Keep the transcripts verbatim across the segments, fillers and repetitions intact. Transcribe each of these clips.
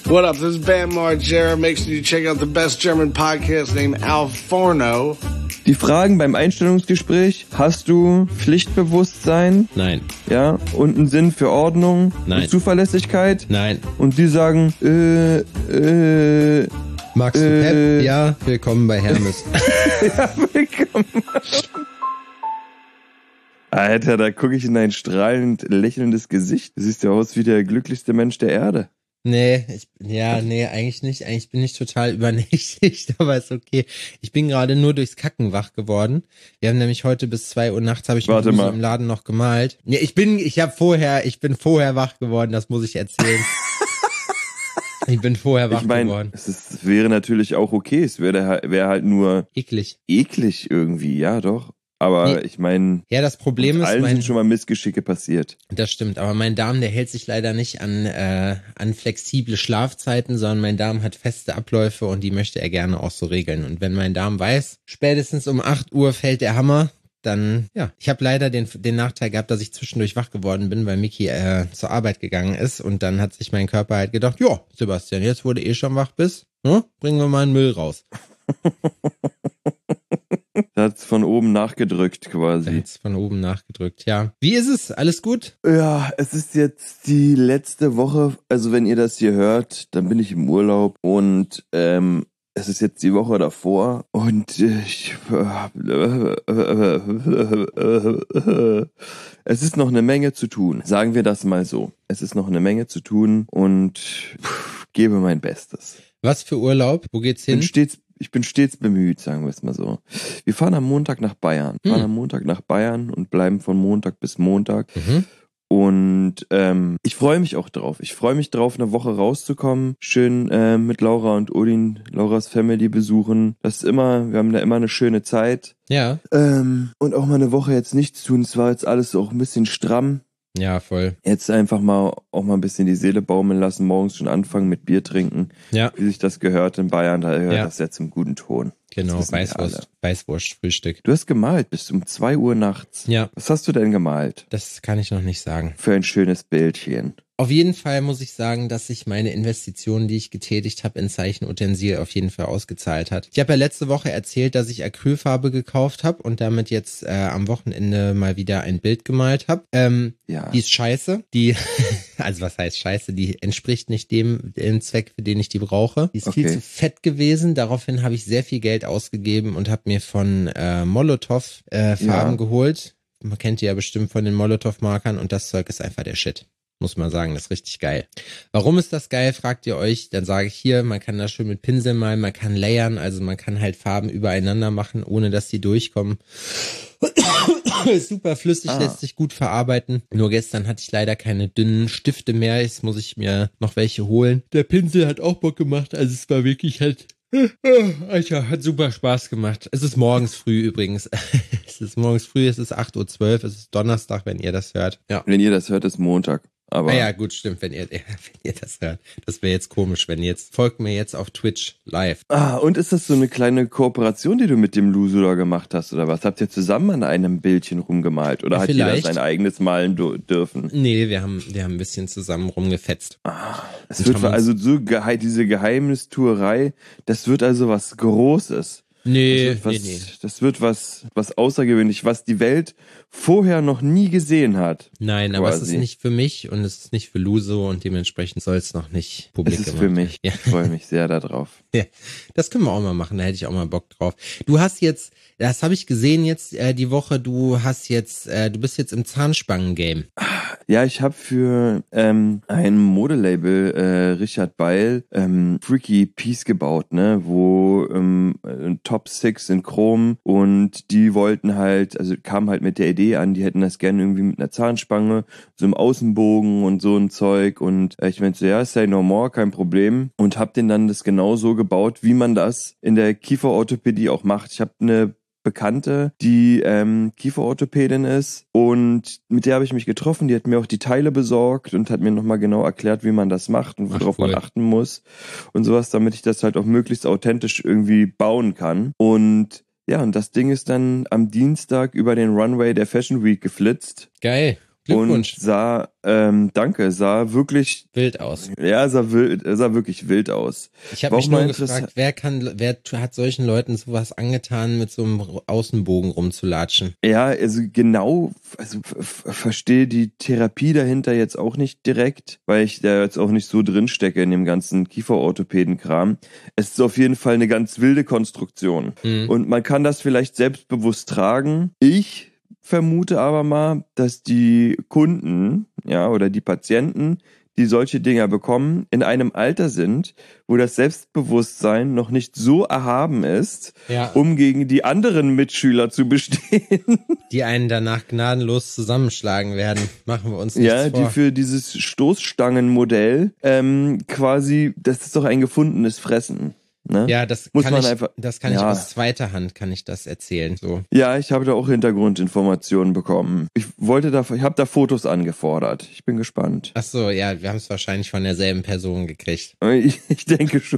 What up? This is Bam Margera. Make sure you check out the best German podcast named Al Forno. Die Fragen beim Einstellungsgespräch: Hast du Pflichtbewusstsein? Nein. Ja, und einen Sinn für Ordnung? Nein. Und Zuverlässigkeit? Nein. Und die sagen, äh, äh, Magst du äh, Pep? Ja, willkommen bei Hermes. ja, willkommen. Alter, da gucke ich in dein strahlend lächelndes Gesicht. Du siehst ja aus wie der glücklichste Mensch der Erde. Nee, ich, ja, nee, eigentlich nicht. Eigentlich bin ich total übernächtigt, aber ist okay. Ich bin gerade nur durchs Kacken wach geworden. Wir haben nämlich heute bis zwei Uhr nachts habe ich Warte mit mal. im Laden noch gemalt. Nee, ich bin, ich habe vorher, ich bin vorher wach geworden, das muss ich erzählen. Ich bin vorher wach Ich meine, geworden. es ist, wäre natürlich auch okay. Es wäre wär halt nur Eklig. eklig irgendwie, ja doch. Aber Nee. ich meine, Ja, das Problem ist, allen mein, sind schon mal Missgeschicke passiert. das stimmt, aber mein Darm, der hält sich leider nicht an, äh, an flexible Schlafzeiten, sondern mein Darm hat feste Abläufe und die möchte er gerne auch so regeln. Und wenn mein Darm weiß, spätestens um acht Uhr fällt der Hammer, dann, ja, ich habe leider den, den Nachteil gehabt, dass ich zwischendurch wach geworden bin, weil Miki äh, zur Arbeit gegangen ist und dann hat sich mein Körper halt gedacht, ja, Sebastian, jetzt wo du eh schon wach bist, ne, bringen wir mal einen Müll raus. Da hat's von oben nachgedrückt Da quasi. hat's von oben nachgedrückt, ja. Wie ist es? Alles gut? Ja, es ist jetzt die letzte Woche. Also wenn ihr das hier hört, dann bin ich im Urlaub und ähm, es ist jetzt die Woche davor und ich, es ist noch eine Menge zu tun. Sagen wir das mal so. Es ist noch eine Menge zu tun und pff, gebe mein Bestes. Was für Urlaub? Wo geht's Ich bin hin? stets, ich bin stets bemüht, sagen wir es mal so. Wir fahren am Montag nach Bayern. Wir fahren Hm. am Montag nach Bayern und bleiben von Montag bis Montag. Mhm. Und ähm, ich freue mich auch drauf. Ich freue mich drauf, eine Woche rauszukommen, schön äh, mit Laura und Odin, Lauras Family besuchen. Das ist immer, wir haben da immer eine schöne Zeit. Ja, Ähm, und auch mal eine Woche jetzt nichts tun. Es war jetzt alles auch ein bisschen stramm. ja, voll. Jetzt einfach mal auch mal ein bisschen die Seele baumeln lassen, morgens schon anfangen mit Bier trinken. Ja, Wie sich das gehört in Bayern, da gehört Ja. das ja zum guten Ton. genau, Das wissen wir Weißwurst, alle. Weißwurst-Frühstück. Du hast gemalt bis um zwei Uhr nachts. Ja, Was hast du denn gemalt? das kann ich noch nicht sagen. Für ein schönes Bildchen. Auf jeden Fall muss ich sagen, dass sich meine Investition, die ich getätigt habe in Zeichenutensil, auf jeden Fall ausgezahlt hat. Ich habe ja letzte Woche erzählt, dass ich Acrylfarbe gekauft habe und damit jetzt äh, am Wochenende mal wieder ein Bild gemalt habe. Ähm, Ja. die ist scheiße. Die, also was heißt scheiße? Die entspricht nicht dem, dem Zweck, für den ich die brauche. Die ist viel Okay. zu fett gewesen. Daraufhin habe ich sehr viel Geld ausgegeben und habe mir von äh, Molotow äh, Farben Ja. geholt. Man kennt die ja bestimmt von den Molotow-Markern und das Zeug ist einfach der Shit. Muss man sagen, das ist richtig geil. Warum ist das geil, fragt ihr euch. Dann sage ich hier, man kann das schön mit Pinsel malen, man kann layern, also man kann halt Farben übereinander machen, ohne dass die durchkommen. Ist super flüssig, Ah. lässt sich gut verarbeiten. Nur gestern hatte ich leider keine dünnen Stifte mehr, jetzt muss ich mir noch welche holen. Der Pinsel hat auch Bock gemacht, also es war wirklich halt... Alter, hat super Spaß gemacht. Es ist morgens früh übrigens. Es ist morgens früh, es ist acht Uhr zwölf, es ist Donnerstag, wenn ihr das hört. Ja. Wenn ihr das hört, ist Montag. Aber Ah ja, gut, stimmt, wenn ihr, wenn ihr das hört. Das wäre jetzt komisch, wenn ihr jetzt, folgt mir jetzt auf Twitch live. Ah, und ist das so eine kleine Kooperation, die du mit dem Lusu da gemacht hast, oder was? Habt ihr zusammen an einem Bildchen rumgemalt? Oder Ja, hat jeder vielleicht. sein eigenes malen du- dürfen? Nee, wir haben, wir haben ein bisschen zusammen rumgefetzt. Es Und wird haben uns- also so gehe diese Geheimnistuerei, das wird also was Großes. Nee, Das wird was, nee, nee. das wird was, was außergewöhnlich, was die Welt vorher noch nie gesehen hat. Nein, aber es ist quasi. nicht für mich und es ist nicht für Luso und dementsprechend soll es noch nicht publik Es ist gemacht für werden. mich. Ja. Ich freue mich sehr darauf. Ja, das können wir auch mal machen, da hätte ich auch mal Bock drauf. Du hast jetzt, das habe ich gesehen jetzt äh, die Woche, du hast jetzt, äh, du bist jetzt im Zahnspangen-Game. Ja, ich habe für ähm, ein Modelabel äh, Richard Beil ähm, Freaky Piece gebaut, ne, wo ähm, äh, Top Six in Chrom und die wollten halt, also kamen halt mit der Idee an, die hätten das gerne irgendwie mit einer Zahnspange, so im Außenbogen und so ein Zeug und äh, ich meinte so, ja, say no more, kein Problem und hab den dann das genau so gebaut, wie man das in der Kieferorthopädie auch macht. Ich habe eine Bekannte, die ähm, Kieferorthopädin ist und mit der habe ich mich getroffen, die hat mir auch die Teile besorgt und hat mir nochmal genau erklärt, wie man das macht und worauf Ach, cool. man achten muss und sowas, damit ich das halt auch möglichst authentisch irgendwie bauen kann. Und ja, und das Ding ist dann am Dienstag über den Runway der Fashion Week geflitzt. Geil. Glückwunsch. Und sah, ähm, danke, sah wirklich Wild aus. Ja, sah wild, sah wirklich wild aus. Ich habe mich nur gefragt, wer kann, wer hat solchen Leuten sowas angetan, mit so einem Außenbogen rumzulatschen? Ja, also genau, also f- verstehe die Therapie dahinter jetzt auch nicht direkt, weil ich da jetzt auch nicht so drin stecke in dem ganzen Kieferorthopäden-Kram. Es ist auf jeden Fall eine ganz wilde Konstruktion. Mhm. Und man kann das vielleicht selbstbewusst tragen. Ich vermute aber mal, dass die Kunden, ja, oder die Patienten, die solche Dinger bekommen, in einem Alter sind, wo das Selbstbewusstsein noch nicht so erhaben ist, Ja. um gegen die anderen Mitschüler zu bestehen. Die einen danach gnadenlos zusammenschlagen werden. Machen wir uns nichts Ja, vor. die für dieses Stoßstangenmodell ähm, quasi, das ist doch ein gefundenes Fressen. Ne? Ja, das Muss kann man ich, einfach, das kann ja. ich aus zweiter Hand, kann ich das erzählen. So. Ja, ich habe da auch Hintergrundinformationen bekommen. Ich wollte da, ich habe da Fotos angefordert. Ich bin gespannt. Ach so, ja, wir haben es wahrscheinlich von derselben Person gekriegt. Ich, ich denke schon.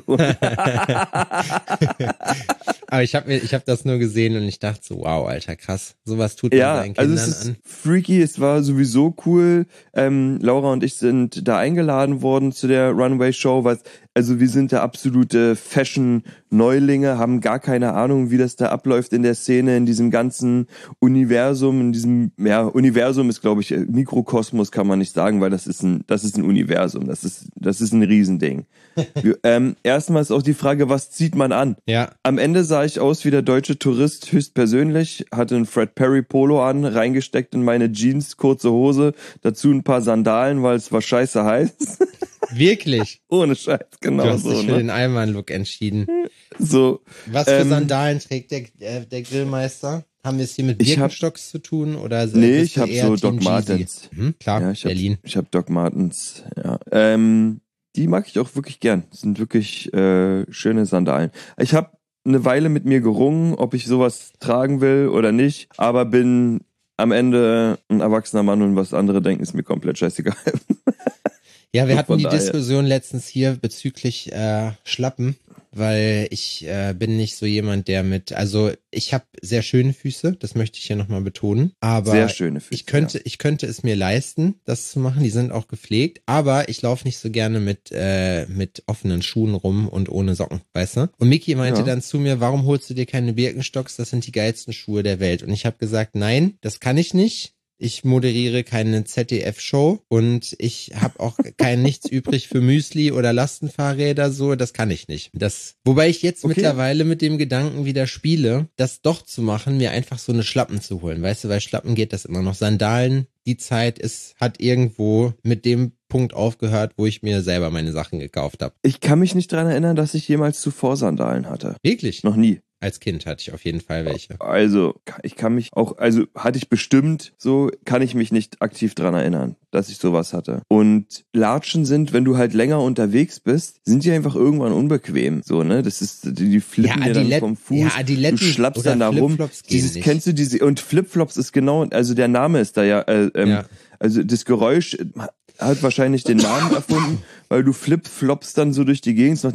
Aber ich habe mir, ich habe das nur gesehen und ich dachte so, wow, Alter, krass. Sowas tut man Ja, seinen also Kindern es ist an. freaky, es war sowieso cool. Ähm, Laura und ich sind da eingeladen worden zu der Runway-Show, was, also wir sind da absolute Fashion-Neulinge, haben gar keine Ahnung, wie das da abläuft in der Szene, in diesem ganzen Universum, in diesem, ja, Universum ist, glaube ich, Mikrokosmos kann man nicht sagen, weil das ist ein, das ist ein Universum, das ist, das ist ein Riesending. wir, ähm, erstmal ist auch die Frage, was zieht man an? Ja. Am Ende sah ich aus wie der deutsche Tourist höchstpersönlich, hatte ein Fred Perry Polo an, reingesteckt in meine Jeans, kurze Hose, dazu ein paar Sandalen, weil es war scheiße heiß. Wirklich? Ohne Scheiß, genau Du hast so. dich für Ne? den Allmann-Look entschieden. So. Was für Ähm, Sandalen trägt der, äh, der Grillmeister? Haben wir es hier mit Ich hab- Birkenstocks zu tun? Oder Nee, bist ich du habe eher so Team Doc Jeezy? Martens. Mhm, klar, Ja, ich Berlin. Hab, ich habe Doc Martens, ja. Ähm, die mag ich auch wirklich gern. Das sind wirklich äh, schöne Sandalen. Ich habe eine Weile mit mir gerungen, ob ich sowas tragen will oder nicht, aber bin am Ende ein erwachsener Mann und was andere denken, ist mir komplett scheißegal. Ja, wir So, hatten von die daher. Diskussion letztens hier bezüglich äh, Schlappen, weil ich äh, bin nicht so jemand, der mit, also ich habe sehr schöne Füße, das möchte ich hier nochmal betonen, aber Sehr schöne Füße. ich könnte, ich könnte es mir leisten, das zu machen, die sind auch gepflegt, aber ich laufe nicht so gerne mit äh, mit offenen Schuhen rum und ohne Socken, weißt du? Und Miki meinte Ja. dann zu mir, warum holst du dir keine Birkenstocks, das sind die geilsten Schuhe der Welt. Und ich habe gesagt, nein, das kann ich nicht. Ich moderiere keine Z D F-Show und ich habe auch kein nichts übrig für Müsli oder Lastenfahrräder, so, das kann ich nicht. Das, wobei ich jetzt Okay. mittlerweile mit dem Gedanken wieder spiele, das doch zu machen, mir einfach so eine Schlappen zu holen, weißt du, weil Schlappen geht das immer noch. Sandalen, die Zeit ist, hat irgendwo mit dem Punkt aufgehört, wo ich mir selber meine Sachen gekauft habe. Ich kann mich nicht dran erinnern, dass ich jemals zuvor Sandalen hatte. Wirklich? Noch nie. Als Kind hatte ich auf jeden Fall welche. Also, ich kann mich auch, also hatte ich bestimmt, so kann ich mich nicht aktiv dran erinnern, dass ich sowas hatte. Und Latschen sind, wenn du halt länger unterwegs bist, sind die einfach irgendwann unbequem. So, ne? Das ist, die, die flippen dir dann Adilett- vom Fuß. ja, Adiletten du schlappst oder dann da rum. Flipflops gehen Dieses, nicht. kennst du diese, und Flipflops ist genau, also der Name ist da ja, äh, ähm, Ja. also das Geräusch hat wahrscheinlich den Namen erfunden, weil du Flip-Flops dann so durch die Gegend, so,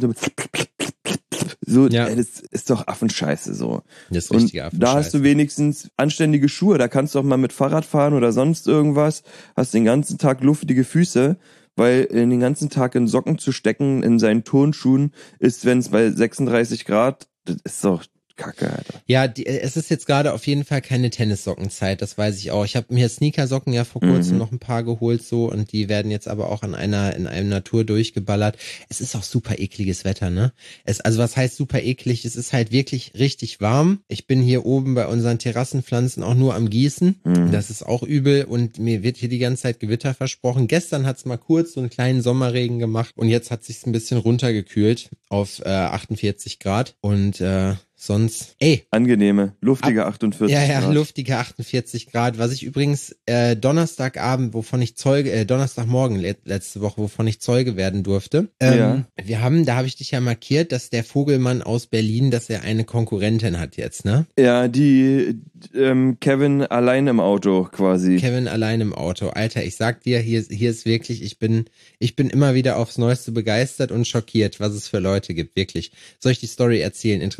so Ja. ey, das ist doch Affenscheiße so. Das ist Und richtiger da hast du wenigstens anständige Schuhe, da kannst du auch mal mit Fahrrad fahren oder sonst irgendwas, hast den ganzen Tag luftige Füße, weil den ganzen Tag in Socken zu stecken in seinen Turnschuhen ist, wenn es bei sechsunddreißig Grad, das ist doch Kacke, Alter. Ja, die, es ist jetzt gerade auf jeden Fall keine Tennissockenzeit, das weiß ich auch. Ich habe mir Sneakersocken ja vor kurzem Mhm. noch ein paar geholt so und die werden jetzt aber auch an einer in einem Natur durchgeballert. Es ist auch super ekliges Wetter, ne? Es, also was heißt super eklig? Es ist halt wirklich richtig warm. Ich bin hier oben bei unseren Terrassenpflanzen auch nur am Gießen. Mhm. Das ist auch übel und mir wird hier die ganze Zeit Gewitter versprochen. Gestern hat's mal kurz so einen kleinen Sommerregen gemacht und jetzt hat sich's ein bisschen runtergekühlt auf äh, achtundvierzig Grad und äh, sonst, ey, Angenehme, luftige achtundvierzig ja, ja, Grad. luftige achtundvierzig Grad, was ich übrigens äh, Donnerstagabend, wovon ich Zeuge, äh, Donnerstagmorgen le letzte Woche, wovon ich Zeuge werden durfte. Ähm, Ja. Wir haben, da habe ich dich ja markiert, dass der Vogelmann aus Berlin, dass er eine Konkurrentin hat jetzt, ne? Ja, die ähm, Kevin allein im Auto quasi. Kevin allein im Auto. Alter, ich sag dir, hier, hier ist wirklich, ich bin, ich bin immer wieder aufs Neueste begeistert und schockiert, was es für Leute gibt, wirklich. Soll ich die Story erzählen? Interessierst du dich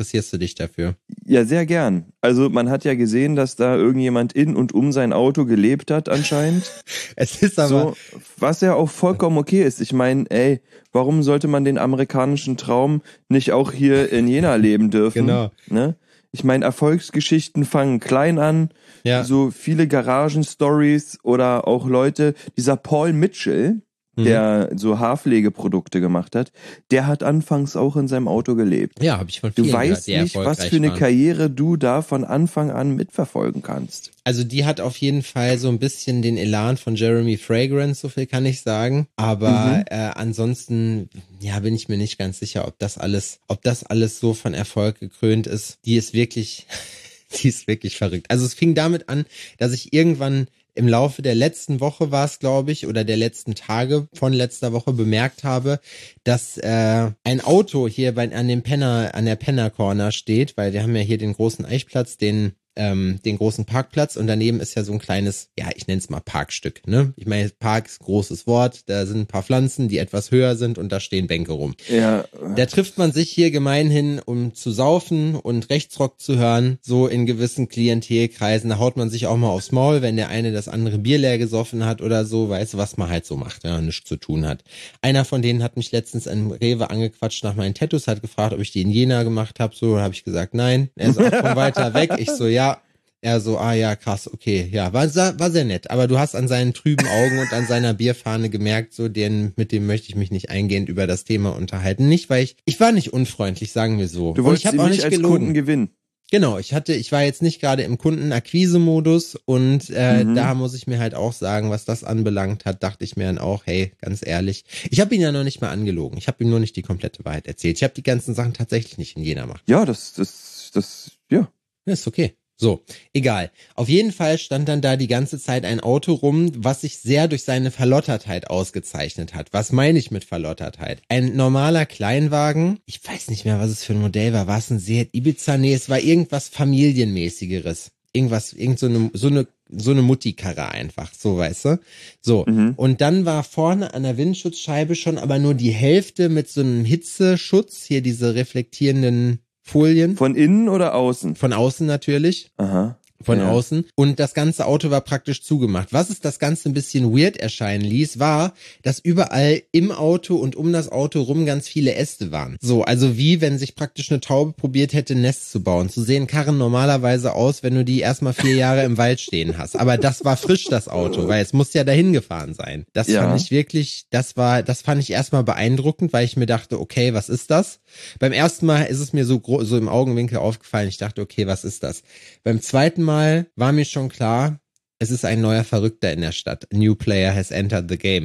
dich dafür. Ja, sehr gern. Also man hat ja gesehen, dass da irgendjemand in und um sein Auto gelebt hat anscheinend. Es ist aber... So, was ja auch vollkommen okay ist. Ich meine, ey, warum sollte man den amerikanischen Traum nicht auch hier in Jena leben dürfen? Genau. Ne? Ich meine, Erfolgsgeschichten fangen klein an. Ja. So viele Garagen-Stories oder auch Leute, dieser Paul Mitchell, der so Haarpflegeprodukte gemacht hat, der hat anfangs auch in seinem Auto gelebt. Ja, habe ich von vielen Du weißt gehört, die nicht, was erfolgreich für eine waren. Karriere du da von Anfang an mitverfolgen kannst. Also die hat auf jeden Fall so ein bisschen den Elan von Jeremy Fragrance, so viel kann ich sagen. Aber Mhm. äh, ansonsten, ja, bin ich mir nicht ganz sicher, ob das alles, ob das alles so von Erfolg gekrönt ist. Die ist wirklich, die ist wirklich verrückt. Also es fing damit an, dass ich irgendwann im Laufe der letzten Woche war es, glaube ich, oder der letzten Tage von letzter Woche bemerkt habe, dass äh, ein Auto hier bei, an dem Penner, an der Penner Corner steht, weil wir haben ja hier den großen Eichplatz, den ähm, den großen Parkplatz und daneben ist ja so ein kleines, ja, ich nenne es mal Parkstück, ne? Ich meine, Park ist ein großes Wort, da sind ein paar Pflanzen, die etwas höher sind und da stehen Bänke rum. Ja. Da trifft man sich hier gemeinhin, um zu saufen und Rechtsrock zu hören, so in gewissen Klientelkreisen. Da haut man sich auch mal aufs Maul, wenn der eine das andere Bier leer gesoffen hat oder so, weißt du, was man halt so macht, ja, nichts zu tun hat. Einer von denen hat mich letztens in Rewe angequatscht nach meinen Tattoos, hat gefragt, ob ich die in Jena gemacht habe, so, habe ich gesagt, nein. Er ist auch von weiter weg, ich so, ja. Er so, ah ja, krass, okay, ja, war, war sehr nett, aber du hast an seinen trüben Augen und an seiner Bierfahne gemerkt, so, den, mit dem möchte ich mich nicht eingehend über das Thema unterhalten. Nicht, weil ich, ich war nicht unfreundlich, sagen wir so. Du und wolltest ich habe ihn auch nicht nicht als gelogen. Kunden gewinnen. Genau, ich hatte, ich war jetzt nicht gerade im Kundenakquise-Modus und äh, Mhm. da muss ich mir halt auch sagen, was das anbelangt hat, dachte ich mir dann auch, hey, ganz ehrlich, ich habe ihn ja noch nicht mal angelogen, ich habe ihm nur nicht die komplette Wahrheit erzählt. Ich habe die ganzen Sachen tatsächlich nicht in Jena gemacht. Ja, das, das, das, ja. Ja, ist okay. So, egal. Auf jeden Fall stand dann da die ganze Zeit ein Auto rum, was sich sehr durch seine Verlottertheit ausgezeichnet hat. Was meine ich mit Verlottertheit? Ein normaler Kleinwagen, ich weiß nicht mehr, was es für ein Modell war. War es ein Seat Ibiza? Nee, es war irgendwas Familienmäßigeres. Irgendwas, irgend so eine, so eine, so eine Mutti-Karre einfach, so, weißt du? So. Mhm. Und dann war vorne an der Windschutzscheibe schon aber nur die Hälfte mit so einem Hitzeschutz, hier diese reflektierenden Folien. Von innen oder außen? Von außen natürlich. Aha. Von Ja. außen. Und das ganze Auto war praktisch zugemacht. Was es das Ganze ein bisschen weird erscheinen ließ, war, dass überall im Auto und um das Auto rum ganz viele Äste waren. So, also wie wenn sich praktisch eine Taube probiert hätte, ein Nest zu bauen. So sehen Karren normalerweise aus, wenn du die erstmal vier Jahre im Wald stehen hast. Aber das war frisch, das Auto, weil es muss ja dahin gefahren sein. Das Ja. fand ich wirklich, das war, das fand ich erstmal beeindruckend, weil ich mir dachte, okay, was ist das? Beim ersten Mal ist es mir so, gro- so im Augenwinkel aufgefallen. Ich dachte, okay, was ist das? Beim zweiten Mal war mir schon klar, es ist ein neuer Verrückter in der Stadt. A new player has entered the game.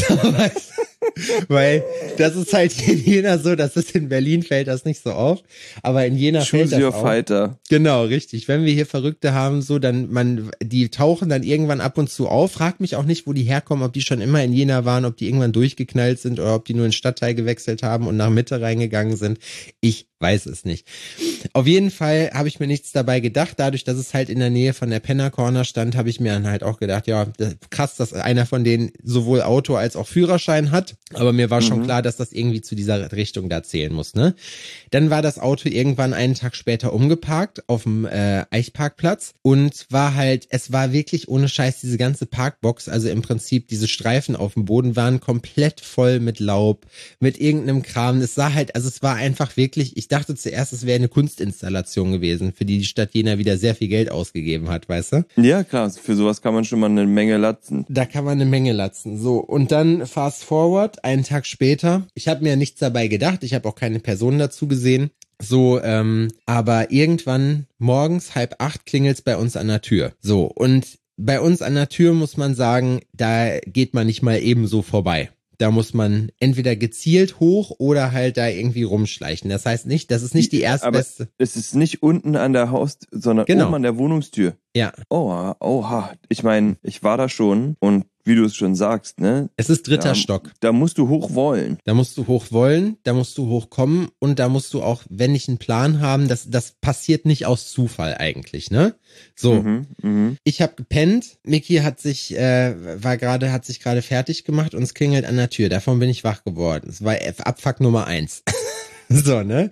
Weil das ist halt in Jena so, das ist in Berlin, fällt das nicht so auf, aber in Jena fällt Choose das your auf. fighter. Genau, richtig. Wenn wir hier Verrückte haben, so, dann, man, die tauchen dann irgendwann ab und zu auf. Frag mich auch nicht, wo die herkommen, ob die schon immer in Jena waren, ob die irgendwann durchgeknallt sind oder ob die nur in den Stadtteil gewechselt haben und nach Mitte reingegangen sind. Ich weiß es nicht. Auf jeden Fall habe ich mir nichts dabei gedacht. Dadurch, dass es halt in der Nähe von der Penner Corner stand, habe ich mir dann halt auch gedacht, ja, krass, dass einer von denen sowohl Auto als auch Führerschein hat. Aber mir war schon Mhm. klar, dass das irgendwie zu dieser Richtung da zählen muss, ne? Dann war das Auto irgendwann einen Tag später umgeparkt auf dem äh, Eichparkplatz und war halt, es war wirklich ohne Scheiß diese ganze Parkbox, also im Prinzip diese Streifen auf dem Boden waren komplett voll mit Laub, mit irgendeinem Kram. Es sah halt, also es war einfach wirklich, ich dachte zuerst, es wäre eine Kunstinstallation gewesen, für die die Stadt Jena wieder sehr viel Geld ausgegeben hat, weißt du? Ja, klar, für sowas kann man schon mal eine Menge latzen. Da kann man eine Menge latzen. So, und dann fast forward, einen Tag später. Ich habe mir nichts dabei gedacht, ich habe auch keine Person dazu gesehen. So, ähm, aber irgendwann morgens halb acht klingelt's bei uns an der Tür. So, und bei uns an der Tür muss man sagen, da geht man nicht mal ebenso vorbei. Da muss man entweder gezielt hoch oder halt da irgendwie rumschleichen. Das heißt nicht, das ist nicht die erstbeste. Aber es ist nicht unten an der Haus, sondern Genau. oben an der Wohnungstür. Ja, Oh, oha. Ich meine, ich war da schon und wie du es schon sagst, ne? es ist dritter da, Stock. Da musst du hoch wollen. Da musst du hoch wollen, da musst du hoch kommen und da musst du auch, wenn ich einen Plan haben, das, das passiert nicht aus Zufall eigentlich, ne? So. Mhm, mhm. Ich habe gepennt, Micky hat sich, äh, war gerade, hat sich gerade fertig gemacht und es klingelt an der Tür. Davon bin ich wach geworden. Es war Abfuck Nummer eins. So, ne?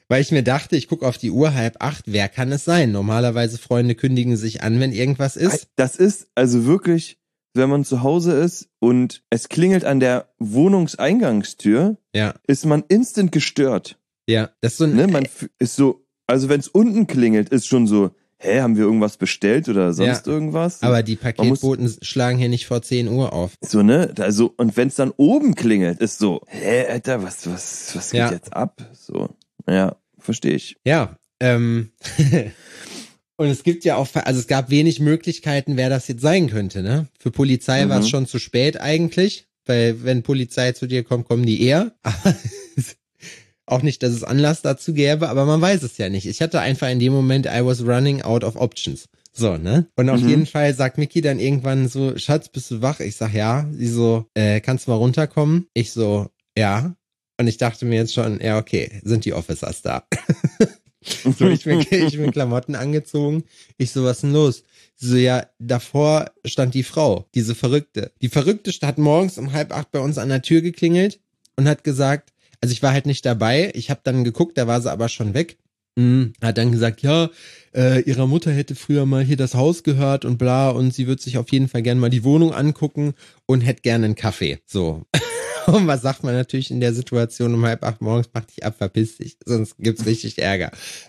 Weil ich mir dachte, ich gucke auf die Uhr, halb acht, wer kann es sein? Normalerweise Freunde kündigen sich an, wenn irgendwas ist. Das ist also wirklich, wenn man zu Hause ist und es klingelt an der Wohnungseingangstür, Ja, ist man instant gestört. ja. Das ist so ein, Ne? Man f- ist so, also wenn es unten klingelt, ist schon so, hä, haben wir irgendwas bestellt oder sonst Ja. irgendwas? aber die Man muss- Paketboten schlagen hier nicht vor zehn Uhr auf. So, ne? Also, und wenn es dann oben klingelt, ist so, hä, Alter, was, was, was geht Ja. jetzt ab? So, ja, verstehe ich. Ja, ähm, und es gibt ja auch, also es gab wenig Möglichkeiten, wer das jetzt sein könnte, ne? Für Polizei Mhm. war es schon zu spät eigentlich, weil wenn Polizei zu dir kommt, kommen die eher. Auch nicht, dass es Anlass dazu gäbe, aber man weiß es ja nicht. Ich hatte einfach in dem Moment, I was running out of options. So, ne? Und auf Mhm. jeden Fall sagt Micky dann irgendwann so, Schatz, bist du wach? Ich sag, ja. Sie so, äh, kannst du mal runterkommen? Ich so, ja. Und ich dachte mir jetzt schon, ja, okay, sind die Officers da? So, ich bin, ich bin Klamotten angezogen. Ich so, was denn los? Sie so, ja, davor stand die Frau, diese Verrückte. Die Verrückte hat morgens um halb acht bei uns an der Tür geklingelt und hat gesagt, also ich war halt nicht dabei, ich habe dann geguckt, da war sie aber schon weg. Mhm. Hat dann gesagt, ja, äh, ihrer Mutter hätte früher mal hier das Haus gehört und bla und sie wird sich auf jeden Fall gerne mal die Wohnung angucken und hätte gerne einen Kaffee. So. Und was sagt man natürlich in der Situation um halb acht morgens? Mach dich ab, verpiss dich, sonst gibt's richtig Ärger.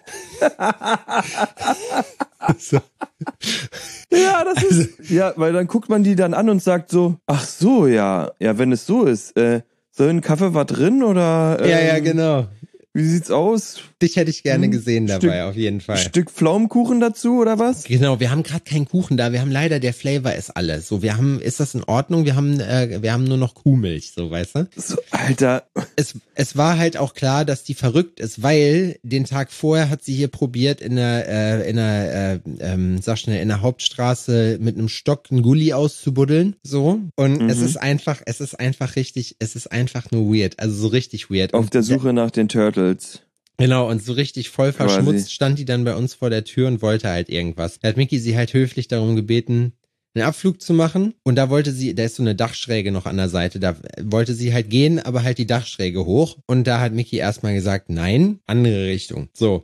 So. Ja, das ist, ja, weil dann guckt man die dann an und sagt so, ach so, ja, ja, wenn es so ist, äh, soll ein Kaffee war drin oder? Ähm, Ja, ja, genau. Wie sieht's aus? Dich hätte ich gerne Hm, gesehen dabei, Stück- auf jeden Fall. Stück Pflaumenkuchen dazu oder was? Genau, wir haben gerade keinen Kuchen da. Wir haben leider, der Flavor ist alles. So, wir haben, ist das in Ordnung? Wir haben, äh, wir haben nur noch Kuhmilch, so, weißt du? So, Alter, Es, es war halt auch klar, dass die verrückt ist, weil den Tag vorher hat sie hier probiert, in der, äh, in der, äh, ähm, sag schnell, in der Hauptstraße mit einem Stock einen Gully auszubuddeln, so. Und Mhm. es ist einfach, es ist einfach richtig, es ist einfach nur weird, also so richtig weird. auf Und der Suche nach den Turtles. Genau, und so richtig voll Quasi. verschmutzt stand die dann bei uns vor der Tür und wollte halt irgendwas. Da hat Micky sie halt höflich darum gebeten, einen Abflug zu machen. Und da wollte sie, da ist so eine Dachschräge noch an der Seite, da wollte sie halt gehen, aber halt die Dachschräge hoch. Und da hat Micky erstmal gesagt, nein, andere Richtung. So.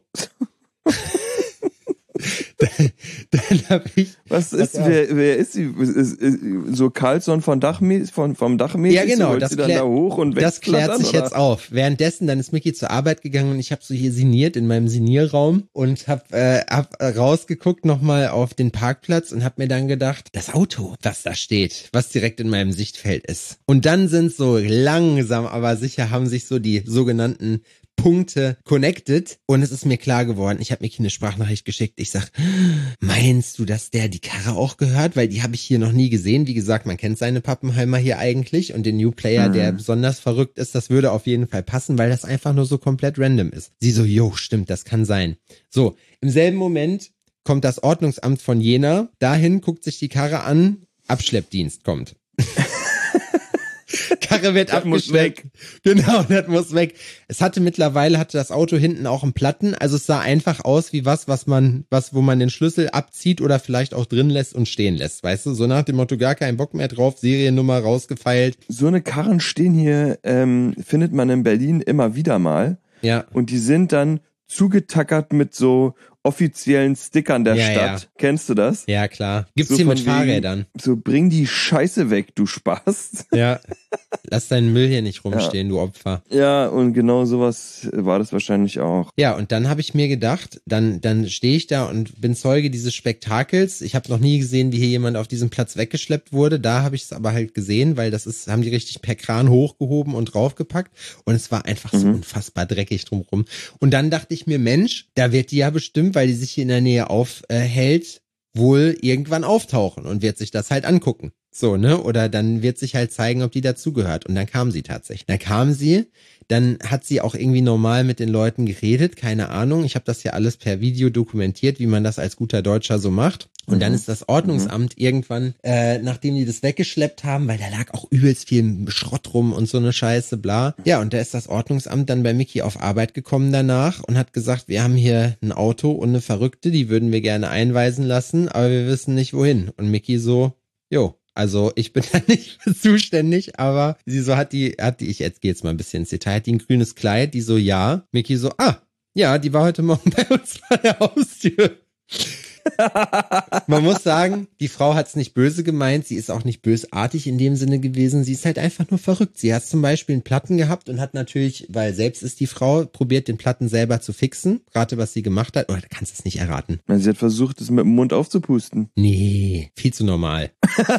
Dann hab ich, Was ist, auf. wer, wer ist sie? Ist, ist, ist, so Carlson von Dachmäß, von, vom Dachmäßig? Ja, genau, So, wollt das sie dann klär- da hoch und das klärt wegflattern, sich oder? jetzt auf. Währenddessen, dann ist Micky zur Arbeit gegangen und ich habe so hier sinniert in meinem Sinierraum und hab, äh, hab rausgeguckt nochmal auf den Parkplatz und hab mir dann gedacht, das Auto, was da steht, was direkt in meinem Sichtfeld ist. Und dann sind so langsam, aber sicher haben sich so die sogenannten Punkte connected und es ist mir klar geworden, ich habe Micky eine Sprachnachricht geschickt, ich sag, meinst du, dass der die Karre auch gehört? Weil die habe ich hier noch nie gesehen. Wie gesagt, man kennt seine Pappenheimer hier eigentlich und den New Player, Mhm. der besonders verrückt ist, das würde auf jeden Fall passen, weil das einfach nur so komplett random ist. Sie so, jo, stimmt, das kann sein. So, im selben Moment kommt das Ordnungsamt von Jena, dahin guckt sich die Karre an, Abschleppdienst kommt. Karre wird Das muss abgeschleppt. Genau, das muss weg. Es hatte mittlerweile, hatte das Auto hinten auch einen Platten, also es sah einfach aus wie was, was man, was, wo man den Schlüssel abzieht oder vielleicht auch drin lässt und stehen lässt, weißt du? So nach dem Motto, gar keinen Bock mehr drauf, Seriennummer rausgefeilt. So eine Karren stehen hier, ähm, findet man in Berlin immer wieder mal. Ja, Und die sind dann zugetackert mit so offiziellen Stickern der Ja, Stadt. ja. Kennst du das? ja klar. Gibt's So hier mit von wegen- Fahrrädern. So, bring die Scheiße weg, du Spaß. Ja. Lass deinen Müll hier nicht rumstehen, du Opfer. Ja, und genau sowas war das wahrscheinlich auch. Ja, und dann habe ich mir gedacht, dann dann stehe ich da und bin Zeuge dieses Spektakels. Ich habe noch nie gesehen, wie hier jemand auf diesem Platz weggeschleppt wurde. Da habe ich es aber halt gesehen, weil das ist, haben die richtig per Kran hochgehoben und draufgepackt. Und es war einfach so Mhm. unfassbar dreckig drumrum. Und dann dachte ich mir, Mensch, da wird die ja bestimmt, weil die sich hier in der Nähe aufhält, wohl irgendwann auftauchen und wird sich das halt angucken. So, ne? Oder dann wird sich halt zeigen, ob die dazugehört. Und dann kam sie tatsächlich. Dann kam sie, dann hat sie auch irgendwie normal mit den Leuten geredet, keine Ahnung. Ich habe das ja alles per Video dokumentiert, wie man das als guter Deutscher so macht. Und dann ist das Ordnungsamt irgendwann, äh, nachdem die das weggeschleppt haben, weil da lag auch übelst viel Schrott rum und so eine Scheiße, bla. Ja, und da ist das Ordnungsamt dann bei Micky auf Arbeit gekommen danach und hat gesagt, wir haben hier ein Auto und eine Verrückte, die würden wir gerne einweisen lassen, aber wir wissen nicht wohin. Und Micky so, jo. Also ich bin da nicht für zuständig, aber sie so hat die, hat die, ich jetzt gehe jetzt mal ein bisschen ins Detail, hat die ein grünes Kleid, die so, ja. Micky so, ah, Ja, die war heute Morgen bei uns vor der Haustür. Man muss sagen, die Frau hat es nicht böse gemeint, sie ist auch nicht bösartig in dem Sinne gewesen, sie ist halt einfach nur verrückt. Sie hat zum Beispiel einen Platten gehabt und hat natürlich, weil selbst ist die Frau, probiert den Platten selber zu fixen. Rate, was sie gemacht hat. Oder oh, kannst du es nicht erraten. Sie hat versucht, es mit dem Mund aufzupusten. Nee, viel zu normal.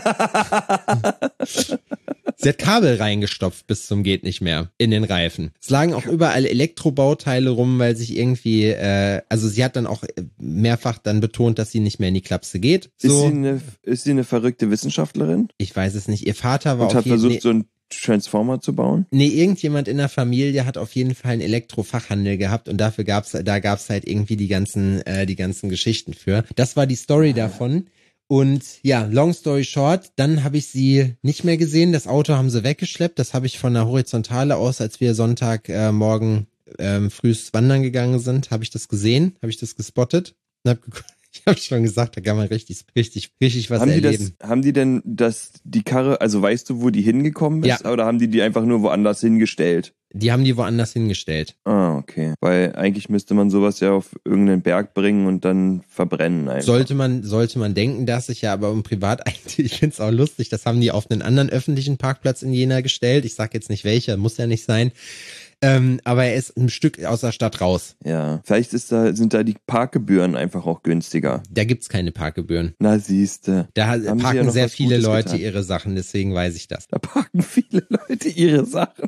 Sie hat Kabel reingestopft bis zum geht nicht mehr in den Reifen. Es lagen auch überall Elektrobauteile rum, weil sich irgendwie, äh, also sie hat dann auch mehrfach dann betont, dass sie nicht mehr in die Klapse geht. So. Ist sie eine, ist sie eine verrückte Wissenschaftlerin? Ich weiß es nicht. Ihr Vater war Und auf hat jeden versucht, nee, so einen Transformer zu bauen? Nee, irgendjemand in der Familie hat auf jeden Fall einen Elektrofachhandel gehabt und dafür gab's, da gab's halt irgendwie die ganzen, äh, die ganzen Geschichten für. Das war die Story ah. davon. Und ja, long story short, dann habe ich sie nicht mehr gesehen. Das Auto haben sie weggeschleppt. Das habe ich von der Horizontale aus, als wir Sonntag äh, morgen ähm, frühs wandern gegangen sind, habe ich das gesehen, habe ich das gespottet und habe geguckt. Ich habe schon gesagt, da kann man richtig, richtig, richtig was haben erleben. Die das, haben die denn das, die Karre, also weißt du, wo die hingekommen ist? Ja. Oder haben die die einfach nur woanders hingestellt? Die haben die woanders hingestellt. Ah, okay. Weil eigentlich müsste man sowas ja auf irgendeinen Berg bringen und dann verbrennen einfach. Sollte man, sollte man denken, dass ich ja aber im Privat eigentlich, ich find's auch lustig, das haben die auf einen anderen öffentlichen Parkplatz in Jena gestellt. Ich sag jetzt nicht welcher, muss ja nicht sein. Ähm, aber er ist ein Stück aus der Stadt raus. Ja, vielleicht ist da, sind da die Parkgebühren einfach auch günstiger. Da gibt's keine Parkgebühren. Na siehste. Da haben parken ja sehr viele Gutes Leute getan. Ihre Sachen, deswegen weiß ich das. Da parken viele Leute ihre Sachen.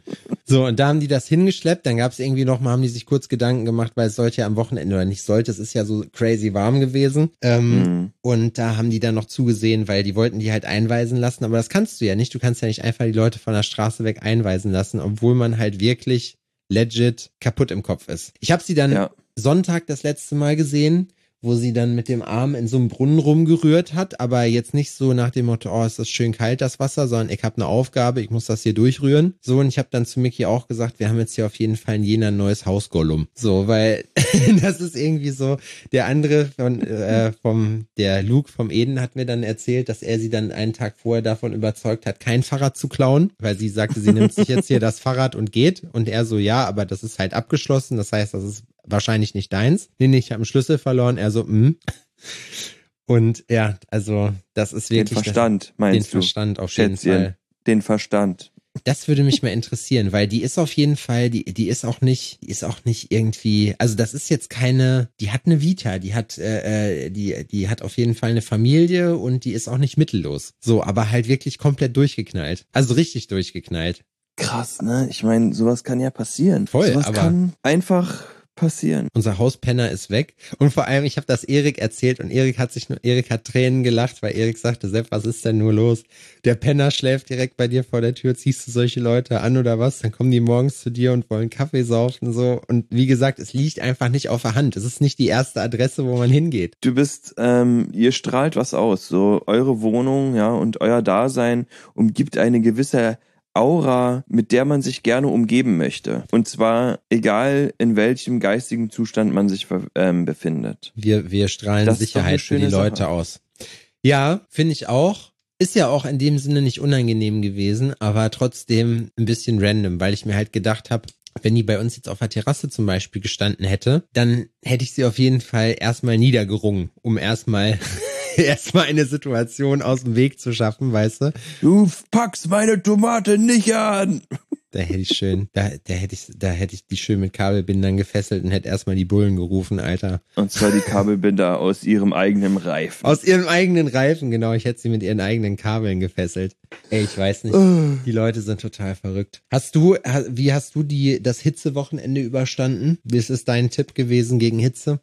So, und da haben die das hingeschleppt, dann gab's irgendwie noch mal, haben die sich kurz Gedanken gemacht, weil es sollte ja am Wochenende oder nicht sollte, es ist ja so crazy warm gewesen. Ähm, mhm. Und da haben die dann noch zugesehen, weil die wollten die halt einweisen lassen, aber das kannst du ja nicht, du kannst ja nicht einfach die Leute von der Straße weg einweisen lassen, obwohl man halt wirklich legit kaputt im Kopf ist. Ich habe sie dann ja. Sonntag das letzte Mal gesehen, wo sie dann mit dem Arm in so einem Brunnen rumgerührt hat, aber jetzt nicht so nach dem Motto, oh, ist das schön kalt, das Wasser, sondern ich habe eine Aufgabe, ich muss das hier durchrühren. So, und ich habe dann zu Micky auch gesagt, wir haben jetzt hier auf jeden Fall in Jena ein neues Hausgollum. So, weil das ist irgendwie so, der andere von äh, vom der Luke vom Eden hat mir dann erzählt, dass er sie dann einen Tag vorher davon überzeugt hat, kein Fahrrad zu klauen, weil sie sagte, sie nimmt sich jetzt hier das Fahrrad und geht. Und er so, ja, aber das ist halt abgeschlossen, das heißt, das ist wahrscheinlich nicht deins. Nee, nee, ich habe einen Schlüssel verloren. Er so, mh. Und ja, also das ist wirklich... Den Verstand, das, meinst den du? Den Verstand auf jeden Schätzchen, Fall. Den Verstand. Das würde mich mal interessieren, weil die ist auf jeden Fall, die die ist auch nicht, die ist auch nicht irgendwie, also das ist jetzt keine, die hat eine Vita, die hat, äh, die die hat auf jeden Fall eine Familie und die ist auch nicht mittellos. So, aber halt wirklich komplett durchgeknallt. Also richtig durchgeknallt. Krass, ne? Ich meine, sowas kann ja passieren. Voll, sowas aber kann einfach passieren. Unser Hauspenner ist weg und vor allem, ich habe das Erik erzählt und Erik hat sich nur, Erik hat Tränen gelacht, weil Erik sagte, Sepp, was ist denn nur los? Der Penner schläft direkt bei dir vor der Tür, ziehst du solche Leute an oder was? Dann kommen die morgens zu dir und wollen Kaffee saufen so und wie gesagt, es liegt einfach nicht auf der Hand. Es ist nicht die erste Adresse, wo man hingeht. Du bist, ähm, ihr strahlt was aus, so eure Wohnung, ja, und euer Dasein umgibt eine gewisse Aura, mit der man sich gerne umgeben möchte. Und zwar egal, in welchem geistigen Zustand man sich ähm, befindet. Wir, wir strahlen das Sicherheit für die Leute Sache. aus. Ja, finde ich auch. Ist ja auch in dem Sinne nicht unangenehm gewesen, aber trotzdem ein bisschen random, weil ich mir halt gedacht habe, wenn die bei uns jetzt auf der Terrasse zum Beispiel gestanden hätte, dann hätte ich sie auf jeden Fall erstmal niedergerungen, um erstmal erstmal eine Situation aus dem Weg zu schaffen, weißt du? Du packst meine Tomate nicht an! Da hätte ich schön, da, da hätte ich, da hätte ich die schön mit Kabelbindern gefesselt und hätte erstmal die Bullen gerufen, Alter. Und zwar die Kabelbinder aus ihrem eigenen Reifen. Aus ihrem eigenen Reifen, genau. Ich hätte sie mit ihren eigenen Kabeln gefesselt. Ey, ich weiß nicht. Die Leute sind total verrückt. Hast du, wie hast du die, das Hitzewochenende überstanden? Wie ist es dein Tipp gewesen gegen Hitze?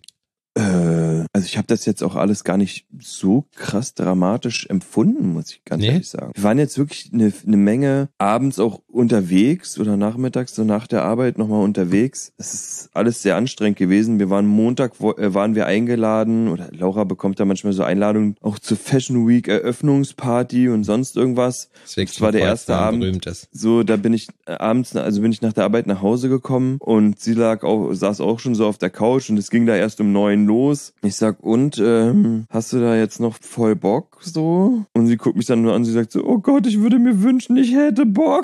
Äh, also ich habe das jetzt auch alles gar nicht so krass dramatisch empfunden, muss ich ganz nee. ehrlich sagen. Wir waren jetzt wirklich eine, eine Menge abends auch unterwegs oder nachmittags, so nach der Arbeit nochmal unterwegs. Es ist alles sehr anstrengend gewesen. Wir waren Montag, wo, äh, waren wir eingeladen oder Laura bekommt da manchmal so Einladungen auch zur Fashion Week Eröffnungsparty und sonst irgendwas. Das war der erste Abend. So, da bin ich abends, also bin ich nach der Arbeit nach Hause gekommen und sie lag auch, saß auch schon so auf der Couch und es ging da erst um neun los. Ich sag, und, ähm, hast du da jetzt noch voll Bock, so? Und sie guckt mich dann nur an, sie sagt so, oh Gott, ich würde mir wünschen, ich hätte Bock.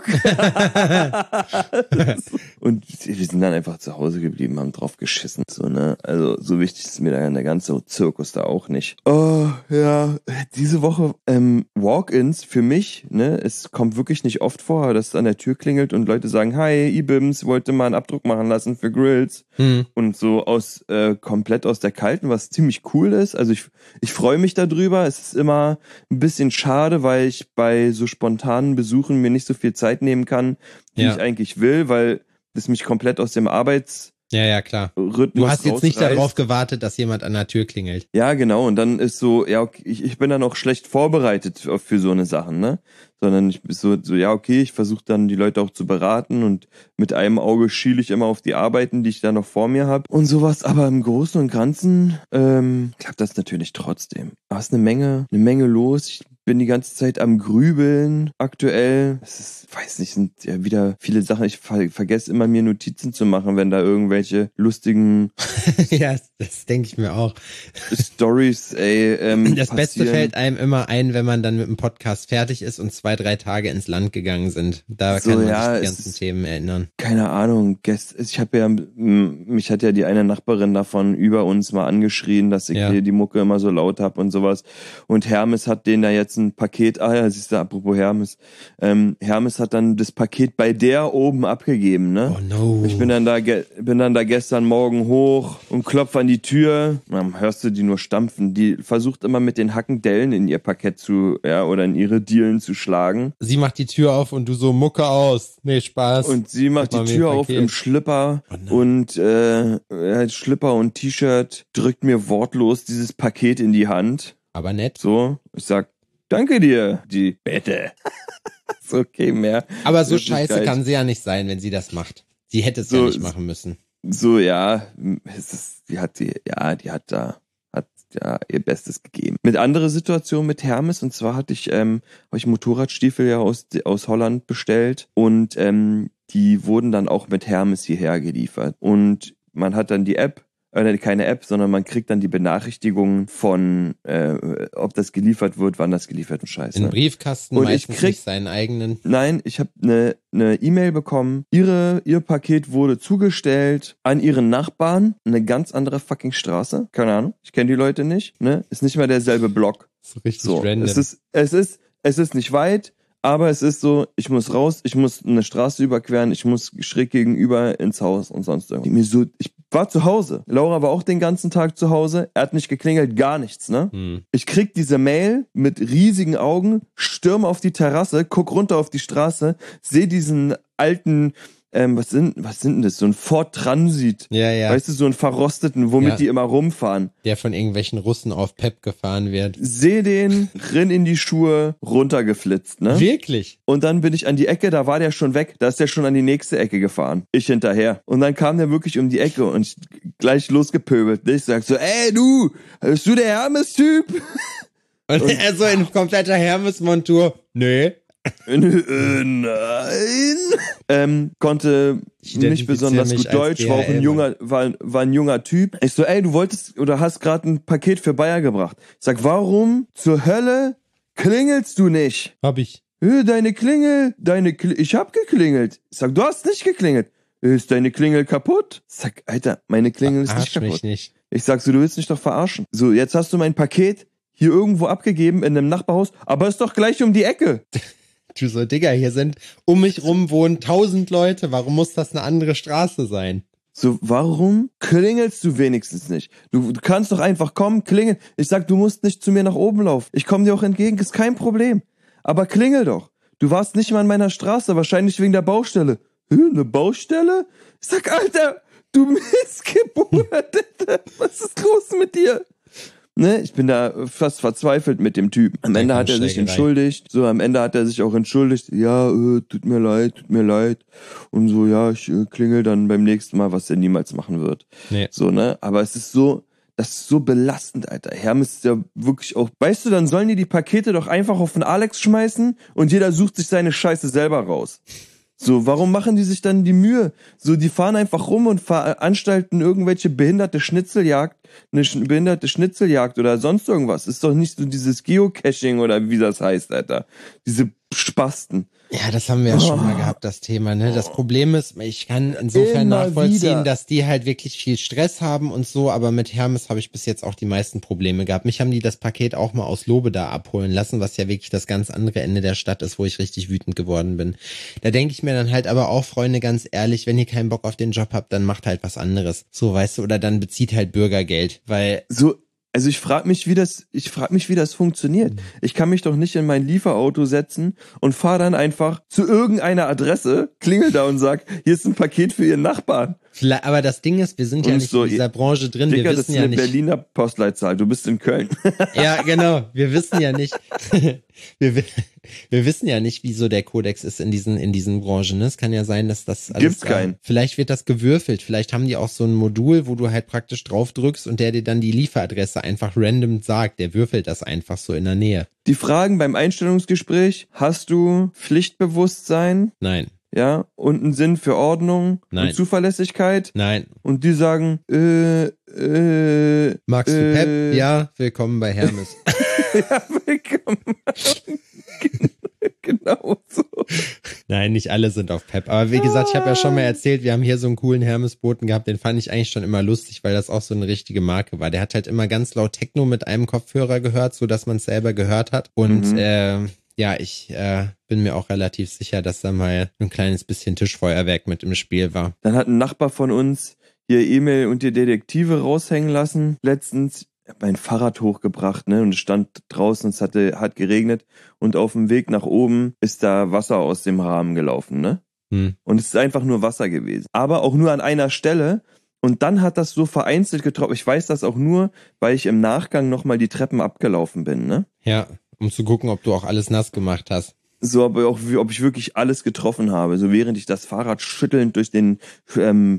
Und wir sind dann einfach zu Hause geblieben, haben drauf geschissen, so, ne? Also, so wichtig ist mir dann der ganze Zirkus da auch nicht. Oh, ja, diese Woche, ähm, Walk-ins für mich, ne? Es kommt wirklich nicht oft vor, dass es an der Tür klingelt und Leute sagen, hi, Ibims, wollte mal einen Abdruck machen lassen für Grills. Hm. Und so aus, äh, komplett aus der Kalten, was ziemlich cool ist. Also ich, ich freue mich darüber. Es ist immer ein bisschen schade, weil ich bei so spontanen Besuchen mir nicht so viel Zeit nehmen kann, wie ja. ich eigentlich will, weil es mich komplett aus dem Arbeits Ja, ja, klar. Rhythmus du hast jetzt nicht rausreißt. darauf gewartet, dass jemand an der Tür klingelt. Ja, genau. Und dann ist so, ja, okay, ich, ich bin dann auch schlecht vorbereitet für, für so eine Sachen, ne? Sondern ich bin so, so ja, okay, ich versuche dann die Leute auch zu beraten und mit einem Auge schiele ich immer auf die Arbeiten, die ich da noch vor mir habe und sowas. Aber im Großen und Ganzen ähm, klappt das natürlich trotzdem. Aber es ist eine Menge, eine Menge los. Ich bin die ganze Zeit am Grübeln aktuell. Es ist, weiß nicht, sind ja wieder viele Sachen. Ich ver- vergesse immer, mir Notizen zu machen, wenn da irgendwelche lustigen ja, das denke ich mir auch. Stories, ey, ähm, Das passieren. Beste fällt einem immer ein, wenn man dann mit dem Podcast fertig ist und zwei, drei Tage ins Land gegangen sind. Da so, kann man ja, sich die ganzen ist, Themen erinnern. Keine Ahnung. Ich habe ja, mich hat ja die eine Nachbarin davon über uns mal angeschrien, dass ich ja. hier die Mucke immer so laut hab und sowas. Und Hermes hat denen da jetzt ein Paket, ah ja, siehst du, apropos Hermes, ähm, Hermes hat dann das Paket bei der oben abgegeben, ne? Oh no. Ich bin dann da, bin dann da gestern Morgen hoch und klopf an die Tür. Dann hörst du die nur stampfen. Die versucht immer mit den Hacken Dellen in ihr Parkett zu, ja, oder in ihre Dielen zu schlagen. Sie macht die Tür auf und du so Mucke aus. Nee, Spaß. Und sie macht die Tür auf im Schlipper oh und äh, Schlipper und T-Shirt, drückt mir wortlos dieses Paket in die Hand. Aber nett. So, ich sag, danke dir, die Bette. Ist okay, mehr. Aber so scheiße kann sie ja nicht sein, wenn sie das macht. Sie hätte es so, ja nicht machen müssen. So, ja, es ist, die hat die, ja, die hat da, hat ja ihr Bestes gegeben. Mit anderer Situation mit Hermes, und zwar hatte ich, ähm, habe ich Motorradstiefel ja aus, aus Holland bestellt und ähm, die wurden dann auch mit Hermes hierher geliefert. Und man hat dann die App, äh, keine App, sondern man kriegt dann die Benachrichtigungen von, äh, ob das geliefert wird, wann das geliefert wird, scheiße. In Briefkasten, und meistens ich krieg, nicht seinen eigenen. Nein, ich habe eine eine E-Mail bekommen. Ihre, ihr Paket wurde zugestellt an ihren Nachbarn. Eine ganz andere fucking Straße. Keine Ahnung. Ich kenne die Leute nicht. Ne? Ist nicht mal derselbe Block. So richtig so, random. Es ist, es ist, es ist nicht weit. Aber es ist so, ich muss raus, ich muss eine Straße überqueren, ich muss schräg gegenüber ins Haus und sonst irgendwas. Mir so, ich war zu Hause. Laura war auch den ganzen Tag zu Hause. Er hat nicht geklingelt, gar nichts, ne? Hm. Ich krieg diese Mail mit riesigen Augen, stürme auf die Terrasse, guck runter auf die Straße, sehe diesen alten, ähm, was sind, was sind denn das? So ein Ford Transit. Ja, ja. Weißt du, so einen verrosteten, womit ja. die immer rumfahren. Der von irgendwelchen Russen auf Pep gefahren wird. Seh den, rinn in die Schuhe, runtergeflitzt, ne? Wirklich? Und dann bin ich an die Ecke, da war der schon weg, da ist der schon an die nächste Ecke gefahren. Ich hinterher. Und dann kam der wirklich um die Ecke und ich gleich losgepöbelt. Ich sag so, ey du, bist du der Hermes-Typ? Und, und er so in kompletter Hermes-Montur, nee. Äh, nein. Ähm, konnte nicht besonders gut Deutsch, war auch ein junger, war, war ein junger Typ. Ich so, ey, du wolltest oder hast gerade ein Paket für Bayer gebracht. Ich sag, warum zur Hölle klingelst du nicht? Hab ich. Äh, deine Klingel, deine Klingel, ich hab geklingelt. Ich sag, du hast nicht geklingelt. Ist deine Klingel kaputt? Ich sag, Alter, meine Klingel ist nicht kaputt. Mich nicht. Ich sag so, du willst mich doch verarschen. So, jetzt hast du mein Paket hier irgendwo abgegeben in einem Nachbarhaus, aber ist doch gleich um die Ecke. Du so, Digga, hier sind, um mich rum wohnen tausend Leute, warum muss das eine andere Straße sein? So, warum klingelst du wenigstens nicht? Du, du kannst doch einfach kommen, klingeln. Ich sag, du musst nicht zu mir nach oben laufen. Ich komme dir auch entgegen, ist kein Problem. Aber klingel doch. Du warst nicht mal an meiner Straße, wahrscheinlich wegen der Baustelle. Hä, eine Baustelle? Ich sag, Alter, du Missgeburt. Was ist los mit dir? Ne, ich bin da fast verzweifelt mit dem Typ. Am Ende hat er sich entschuldigt. So, am Ende hat er sich auch entschuldigt. Ja, äh, tut mir leid, tut mir leid. Und so, ja, ich äh, klingel dann beim nächsten Mal, was er niemals machen wird. Nee. So, ne, aber es ist so, das ist so belastend, Alter. Hermes ist ja wirklich auch, weißt du, dann sollen die die Pakete doch einfach auf den Alex schmeißen und jeder sucht sich seine Scheiße selber raus. So, warum machen die sich dann die Mühe? So, die fahren einfach rum und veranstalten irgendwelche behinderte Schnitzeljagd, eine sch- behinderte Schnitzeljagd oder sonst irgendwas. Ist doch nicht so dieses Geocaching oder wie das heißt, Alter. Diese Spasten. Ja, das haben wir ja Oh. schon mal gehabt, das Thema, ne? Das Problem ist, ich kann insofern Immer nachvollziehen, wieder. dass die halt wirklich viel Stress haben und so, aber mit Hermes habe ich bis jetzt auch die meisten Probleme gehabt. Mich haben die das Paket auch mal aus Lobeda abholen lassen, was ja wirklich das ganz andere Ende der Stadt ist, wo ich richtig wütend geworden bin. Da denke ich mir dann halt aber auch, Freunde, ganz ehrlich, wenn ihr keinen Bock auf den Job habt, dann macht halt was anderes. So, weißt du, oder dann bezieht halt Bürgergeld, weil So, also ich frage mich, wie das, ich frage mich, wie das funktioniert. Ich kann mich doch nicht in mein Lieferauto setzen und fahre dann einfach zu irgendeiner Adresse, klingel da und sag, hier ist ein Paket für Ihren Nachbarn. vielleicht, aber das Ding ist, wir sind ja Und nicht so, in dieser Branche drin, Digga, wir das wissen ist ja eine nicht. Berliner Postleitzahl, du bist in Köln. Ja, genau. Wir wissen ja nicht, wir, wi- wir wissen ja nicht, wie so der Kodex ist in diesen, in diesen Branchen. Es kann ja sein, dass das alles, Gibt's äh, keinen. Vielleicht wird das gewürfelt. Vielleicht haben die auch so ein Modul, wo du halt praktisch drauf drückst und der dir dann die Lieferadresse einfach random sagt. Der würfelt das einfach so in der Nähe. Die Fragen beim Einstellungsgespräch, hast du Pflichtbewusstsein, Nein, ja, und einen Sinn für Ordnung Nein. und Zuverlässigkeit? nein. Und die sagen, äh, äh, Magst du äh, Pep? Ja, willkommen bei Hermes. ja, willkommen. Genau so. Nein, nicht alle sind auf Pep. Aber wie gesagt, ich habe ja schon mal erzählt, wir haben hier so einen coolen Hermes-Boten gehabt, den fand ich eigentlich schon immer lustig, weil das auch so eine richtige Marke war. Der hat halt immer ganz laut Techno mit einem Kopfhörer gehört, so dass man es selber gehört hat. Und Mhm. äh, ja, ich äh, bin mir auch relativ sicher, dass da mal ein kleines bisschen Tischfeuerwerk mit im Spiel war. Dann hat ein Nachbar von uns hier E-Mail und die Detektive raushängen lassen. Letztens ich hab mein Fahrrad hochgebracht, ne, und es stand draußen, es hatte, hat geregnet und auf dem Weg nach oben ist da Wasser aus dem Rahmen gelaufen, ne? Hm. Und es ist einfach nur Wasser gewesen. Aber auch nur an einer Stelle. Und dann hat das so vereinzelt getroffen. Ich weiß das auch nur, weil ich im Nachgang nochmal die Treppen abgelaufen bin, ne? Ja, um zu gucken, ob du auch alles nass gemacht hast. So, aber auch, wie- ob ich wirklich alles getroffen habe. So während ich das Fahrrad schüttelnd durch den ähm,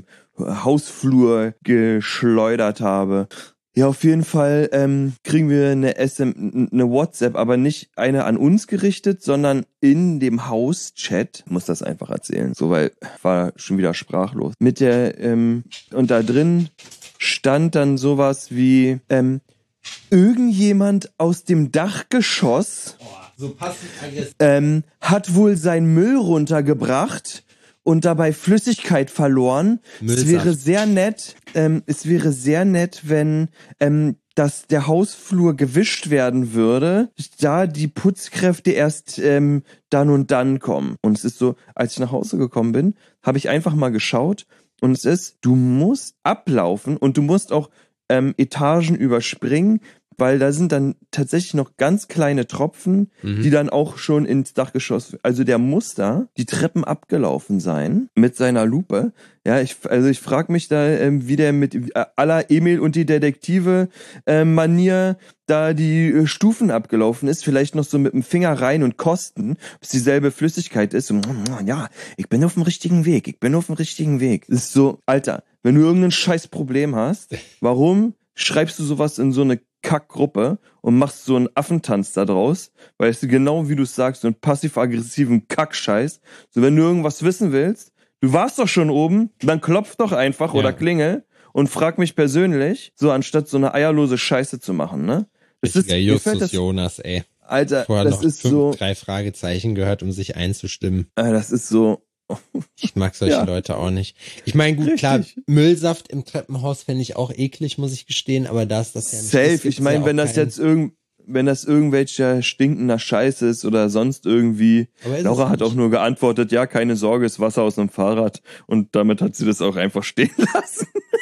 Hausflur geschleudert habe. Ja, auf jeden Fall ähm, kriegen wir eine S M, eine WhatsApp, aber nicht eine an uns gerichtet, sondern in dem Hauschat. Muss das einfach erzählen, so, weil war schon wieder sprachlos. Mit der ähm, und da drin stand dann sowas wie ähm, irgendjemand aus dem Dachgeschoss So passiv-aggressiv. ähm, hat wohl seinen Müll runtergebracht und dabei Flüssigkeit verloren. Müllsaft. Es wäre sehr nett, ähm, es wäre sehr nett, wenn ähm, dass der Hausflur gewischt werden würde, da die Putzkräfte erst ähm, dann und dann kommen. Und es ist so, als ich nach Hause gekommen bin, habe ich einfach mal geschaut und es ist, du musst ablaufen und du musst auch ähm, Etagen überspringen, weil da sind dann tatsächlich noch ganz kleine Tropfen, Mhm. die dann auch schon ins Dachgeschoss, also der muss da die Treppen abgelaufen sein mit seiner Lupe. Ja, ich, also ich frage mich da, ähm, wie der mit äh, aller Emil und die Detektive äh, Manier da die äh, Stufen abgelaufen ist, vielleicht noch so mit dem Finger rein und kosten, ob es dieselbe Flüssigkeit ist. Und, ja, ich bin auf dem richtigen Weg, ich bin auf dem richtigen Weg. Das ist so, Alter, wenn du irgendein scheiß Problem hast, warum schreibst du sowas in so eine Kackgruppe und machst so einen Affentanz da draus, weil es genau wie du sagst, so einen passiv-aggressiven Kackscheiß. So, wenn du irgendwas wissen willst, du warst doch schon oben, dann klopf doch einfach Ja. oder klingel und frag mich persönlich, so anstatt so eine eierlose Scheiße zu machen, ne? Das ist, Richtiger mir fällt Justus das, Jonas, ey. Alter, Vorher das noch ist fünf, so, drei Fragezeichen gehört, um sich einzustimmen. äh, das ist so, Ich mag solche Ja. Leute auch nicht. Ich meine, gut, Richtig. klar, Müllsaft im Treppenhaus fände ich auch eklig, muss ich gestehen, aber da ist das ja nicht. safe. Es gibt Ich meine, ja wenn auch das keinen- jetzt irgend, wenn das irgendwelcher stinkender Scheiß ist oder sonst irgendwie. Aber ist es Laura hat nicht. auch nur geantwortet, ja, keine Sorge, ist Wasser aus einem Fahrrad. Und damit hat sie das auch einfach stehen lassen.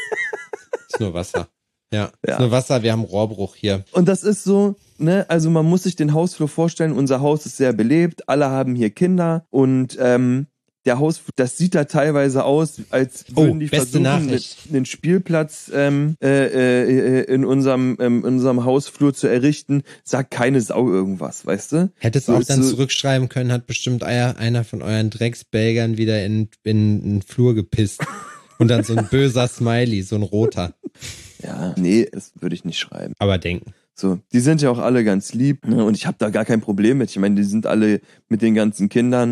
Ist nur Wasser. Ja, Ja. ist nur Wasser, wir haben Rohrbruch hier. Und das ist so, ne, also man muss sich den Hausflur vorstellen, unser Haus ist sehr belebt, alle haben hier Kinder und ähm, der Hausflur, das sieht da teilweise aus, als würden Oh, die beste versuchen, Nachricht. einen Spielplatz ähm, äh, äh, in unserem ähm, in unserem Hausflur zu errichten. Sagt keine Sau irgendwas, weißt du? Hättest So auch ist dann so- zurückschreiben können, hat bestimmt einer einer von euren Drecksbelgern wieder in, in den Flur gepisst. Und dann so ein böser Smiley, so ein roter. Ja, nee, das würde ich nicht schreiben. Aber denken. So, die sind ja auch alle ganz lieb, ne? Und ich habe da gar kein Problem mit. Ich meine, die sind alle mit den ganzen Kindern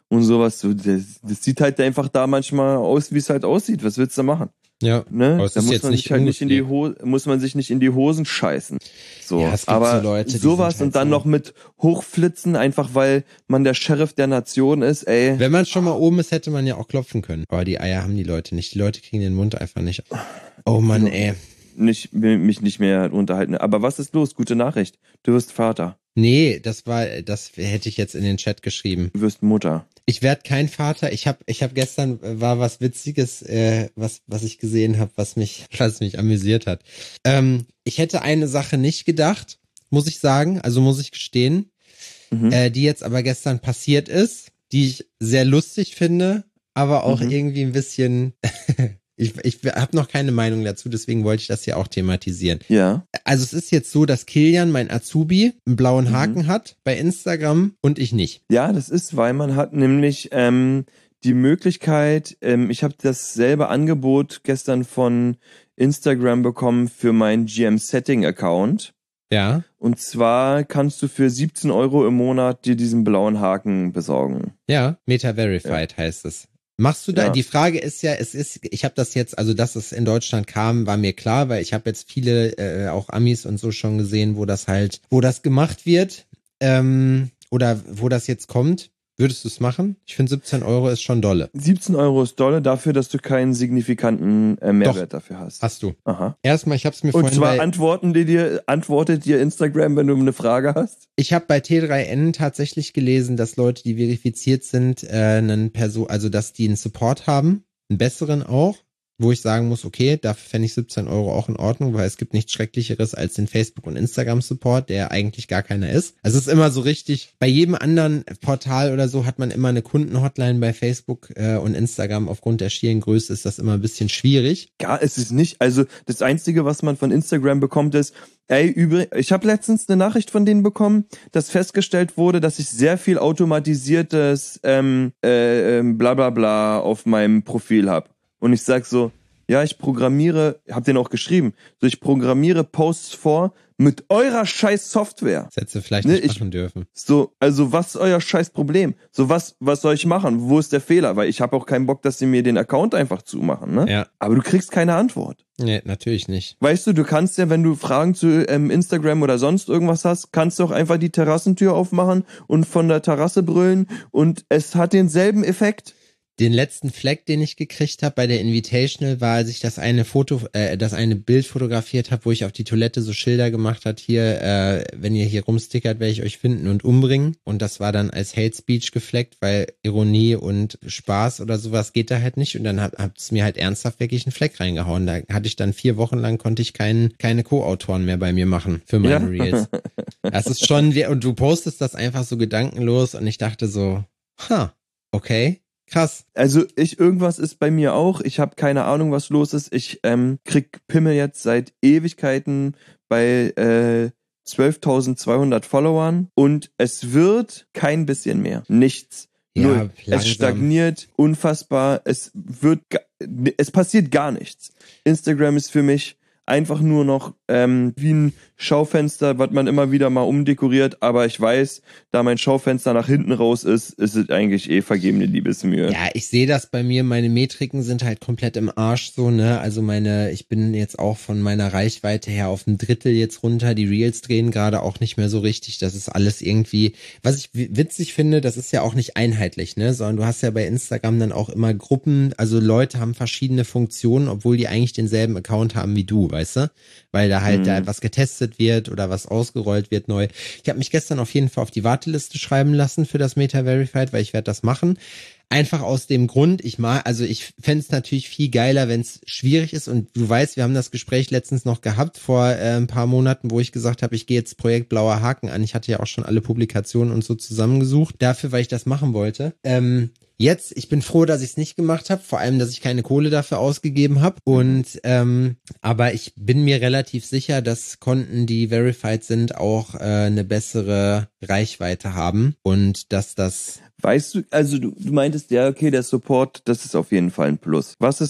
und sowas. So, das, das sieht halt einfach da manchmal aus, wie es halt aussieht. Was willst du machen? Ja, ne? aber es Da ist muss jetzt man nicht sich halt nicht in die Ho- muss man sich nicht in die Hosen scheißen. So, Ja, es gibt aber so Leute, die sowas sind halt und dann so- noch mit hochflitzen, einfach weil man der Sheriff der Nation ist, ey. Wenn man schon mal oben ist, hätte man ja auch klopfen können. Aber die Eier haben die Leute nicht. Die Leute kriegen den Mund einfach nicht. Oh Mann, ey. Nicht, mich nicht mehr unterhalten. Aber was ist los? Gute Nachricht. Du wirst Vater. Nee, das war, das hätte ich jetzt in den Chat geschrieben. Du wirst Mutter. Ich werde kein Vater. Ich habe, ich habe gestern äh, war was Witziges, äh, was was ich gesehen habe, was mich, was mich amüsiert hat. Ähm, ich hätte eine Sache nicht gedacht, muss ich sagen. Also muss ich gestehen, Mhm. äh, die jetzt aber gestern passiert ist, die ich sehr lustig finde, aber auch Mhm. irgendwie ein bisschen. Ich, ich habe noch keine Meinung dazu, deswegen wollte ich das hier auch thematisieren. Ja. Also es ist jetzt so, dass Kilian, mein Azubi, einen blauen Haken Mhm. hat bei Instagram und ich nicht. Ja, das ist, weil man hat nämlich ähm, die Möglichkeit, ähm, ich habe dasselbe Angebot gestern von Instagram bekommen für meinen G M-Setting-Account. Ja. Und zwar kannst du für siebzehn Euro im Monat dir diesen blauen Haken besorgen. Ja, Meta Verified heißt es. Machst du da, Ja. die Frage ist ja, es ist, ich habe das jetzt, also dass es in Deutschland kam, war mir klar, weil ich habe jetzt viele, äh, auch Amis und so schon gesehen, wo das halt, wo das gemacht wird, ähm, oder wo das jetzt kommt. Würdest du es machen? Ich finde siebzehn Euro ist schon dolle. siebzehn Euro ist dolle dafür, dass du keinen signifikanten äh, Mehrwert dafür hast. Hast du. Aha. Erstmal, ich habe es mir Und vorhin zwar bei, antworten die dir, antwortet dir Instagram, wenn du eine Frage hast? ich habe bei T drei N tatsächlich gelesen, dass Leute, die verifiziert sind, äh, einen Person, also dass die einen Support haben, einen besseren auch, wo ich sagen muss, okay, dafür fände ich siebzehn Euro auch in Ordnung, weil es gibt nichts Schrecklicheres als den Facebook- und Instagram-Support, der eigentlich gar keiner ist. Also es ist immer so richtig, bei jedem anderen Portal oder so hat man immer eine Kundenhotline, bei Facebook äh, und Instagram aufgrund der schieren Größe ist das immer ein bisschen schwierig. Gar ist es nicht. Also das Einzige, was man von Instagram bekommt, ist, ey, übrig, ich habe letztens eine Nachricht von denen bekommen, dass festgestellt wurde, dass ich sehr viel automatisiertes ähm, äh, ähm, bla bla bla auf meinem Profil habe. Und ich sag so, ja, ich programmiere, hab den auch geschrieben, so ich programmiere Posts vor mit eurer scheiß Software. Das hättest du vielleicht Ne, nicht ich- machen dürfen. So, also was ist euer scheiß Problem? So, was was soll ich machen? Wo ist der Fehler? Weil ich habe auch keinen Bock, dass sie mir den Account einfach zumachen, ne? Ja, Aber du kriegst keine Antwort. nee, natürlich nicht. Weißt du, du kannst ja, wenn du Fragen zu ähm, Instagram oder sonst irgendwas hast, kannst du auch einfach die Terrassentür aufmachen und von der Terrasse brüllen und es hat denselben Effekt. Den letzten Fleck, den ich gekriegt habe bei der Invitational, war, als ich das eine Foto, äh, das eine Bild fotografiert habe, wo ich auf die Toilette so Schilder gemacht hat, hier, äh, wenn ihr hier rumstickert, werde ich euch finden und umbringen. Und das war dann als Hate Speech gefleckt, weil Ironie und Spaß oder sowas geht da halt nicht. Und dann hat es mir halt ernsthaft wirklich einen Fleck reingehauen. Da hatte ich dann vier Wochen lang, konnte ich keinen, keine Co-Autoren mehr bei mir machen für meine Ja. Reels. Das ist schon, und du postest das einfach so gedankenlos und ich dachte so, ha, okay. Krass. Also ich irgendwas ist bei mir auch. Ich habe keine Ahnung, was los ist. Ich ähm, krieg Pimmel jetzt seit Ewigkeiten bei äh, zwölftausendzweihundert Followern und es wird kein bisschen mehr. Nichts. Ja, Null. Es langsam. stagniert unfassbar. Es wird, ga- es passiert gar nichts. Instagram ist für mich einfach nur noch ähm, wie ein Schaufenster, was man immer wieder mal umdekoriert, aber ich weiß, da mein Schaufenster nach hinten raus ist, ist es eigentlich eh vergebene Liebesmühe. Ja, ich sehe das bei mir, meine Metriken sind halt komplett im Arsch so, ne, also meine, ich bin jetzt auch von meiner Reichweite her auf ein Drittel jetzt runter, die Reels drehen gerade auch nicht mehr so richtig, das ist alles irgendwie, was ich w- witzig finde, das ist ja auch nicht einheitlich, ne, sondern du hast ja bei Instagram dann auch immer Gruppen, also Leute haben verschiedene Funktionen, obwohl die eigentlich denselben Account haben wie du, weißt du, weil da halt Mhm. da was getestet wird oder was ausgerollt wird neu. Ich habe mich gestern auf jeden Fall auf die Warteliste schreiben lassen für das Meta Verified, weil ich werde das machen. Einfach aus dem Grund, ich mag, also ich fände es natürlich viel geiler, wenn es schwierig ist und du weißt, wir haben das Gespräch letztens noch gehabt vor äh, ein paar Monaten, wo ich gesagt habe, ich gehe jetzt Projekt Blauer Haken an. Ich hatte ja auch schon alle Publikationen und so zusammengesucht, dafür, weil ich das machen wollte. Ähm, Jetzt, ich bin froh, dass ich es nicht gemacht habe, vor allem, dass ich keine Kohle dafür ausgegeben habe. Und ähm, aber ich bin mir relativ sicher, dass Konten, die verified sind, auch äh, eine bessere Reichweite haben und dass das Weißt du, also du, du meintest ja, okay, der Support, das ist auf jeden Fall ein Plus. Was ist